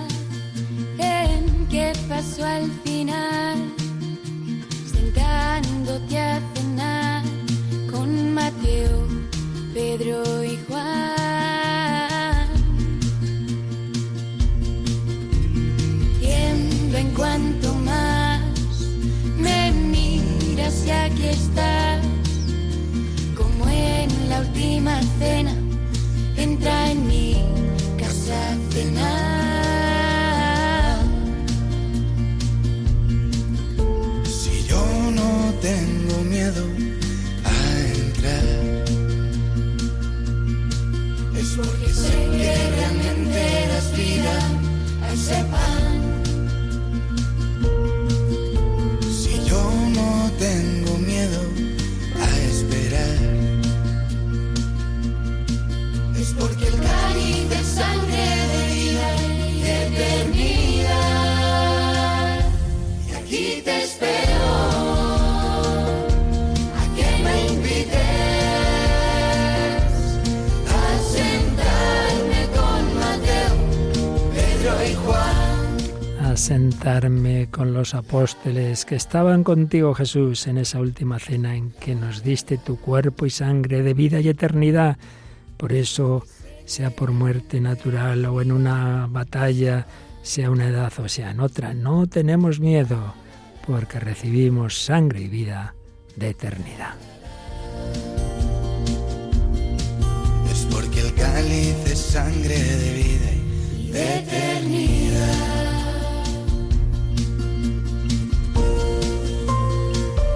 en qué pasó al final, sentándote a cenar con Mateo, Pedro y Juan. Tiemblo en cuanto más me miras y aquí estás, como en la última cena, entra en mi casa a cenar. Si yo no tengo miedo a entrar, porque sé que realmente das vida a ese pan. Si yo no tengo miedo a esperar, es porque el cáliz de sangre de vida y de eternidad. Y aquí te espero, a que me invites a sentarme con los apóstoles que estaban contigo, Jesús, en esa última cena en que nos diste tu cuerpo y sangre de vida y eternidad. Por eso, sea por muerte natural o en una batalla, sea una edad o sea en otra, no tenemos miedo, porque recibimos sangre y vida de eternidad. Es porque el cáliz es sangre de vida y de eternidad.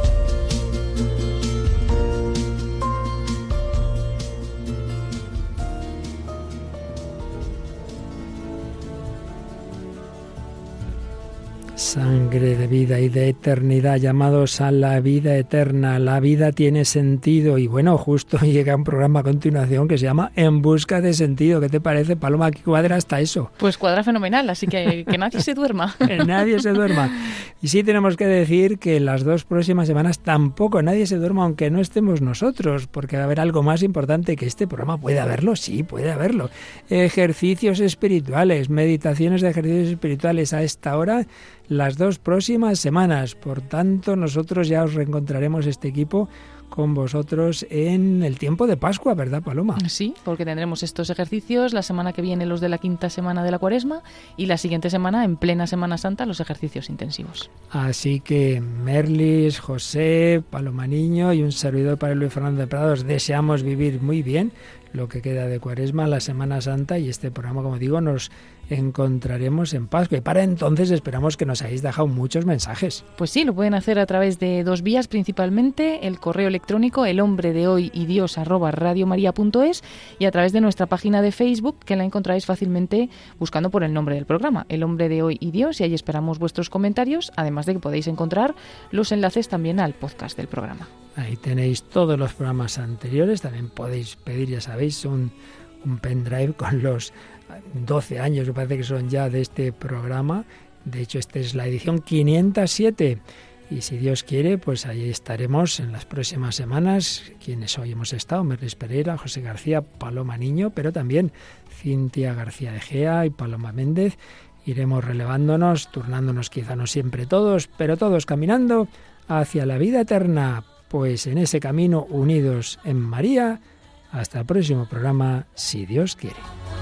Sangre de vida y de eternidad, llamados a la vida eterna. La vida tiene sentido y bueno, justo llega un programa a continuación que se llama En busca de sentido. ¿Qué te parece, Paloma? ¿Qué cuadra hasta eso? Pues cuadra fenomenal, así que que nadie se duerma. Que nadie se duerma. Y sí tenemos que decir que las dos próximas semanas tampoco nadie se duerma, aunque no estemos nosotros, porque va a haber algo más importante que este programa. ¿Puede haberlo? Sí, puede haberlo. Ejercicios espirituales, meditaciones de ejercicios espirituales a esta hora las dos próximas semanas. Por tanto, nosotros ya os reencontraremos este equipo con vosotros en el tiempo de Pascua, ¿verdad, Paloma? Sí, porque tendremos estos ejercicios la semana que viene, los de la quinta semana de la Cuaresma, y la siguiente semana, en plena Semana Santa, los ejercicios intensivos. Así que Merlis, José, Paloma Niño y un servidor para Luis Fernando de Prada, os deseamos vivir muy bien lo que queda de Cuaresma, la Semana Santa, y este programa, como digo, nos encontraremos en Pascua. Y para entonces esperamos que nos hayáis dejado muchos mensajes. Pues sí, lo pueden hacer a través de dos vías principalmente: el correo electrónico el hombre de hoy y dios arroba radiomaria punto es, y a través de nuestra página de Facebook, que la encontráis fácilmente buscando por el nombre del programa, El hombre de hoy y Dios, y ahí esperamos vuestros comentarios, además de que podéis encontrar los enlaces también al podcast del programa. Ahí tenéis todos los programas anteriores, también podéis pedir, ya sabéis, un, un pendrive con los doce años, me parece que son ya, de este programa. De hecho, esta es la edición quinientos siete. Y si Dios quiere, pues ahí estaremos en las próximas semanas, quienes hoy hemos estado: Merlis Pereira, José García, Paloma Niño, pero también Cintia García de Gea y Paloma Méndez. Iremos relevándonos, turnándonos, quizá no siempre todos, pero todos caminando hacia la vida eterna. Pues en ese camino, unidos en María. Hasta el próximo programa, si Dios quiere.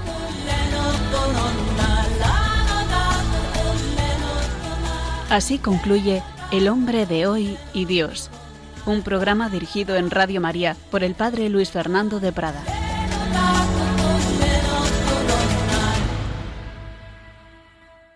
Así concluye El hombre de hoy y Dios, un programa dirigido en Radio María por el Padre Luis Fernando de Prada.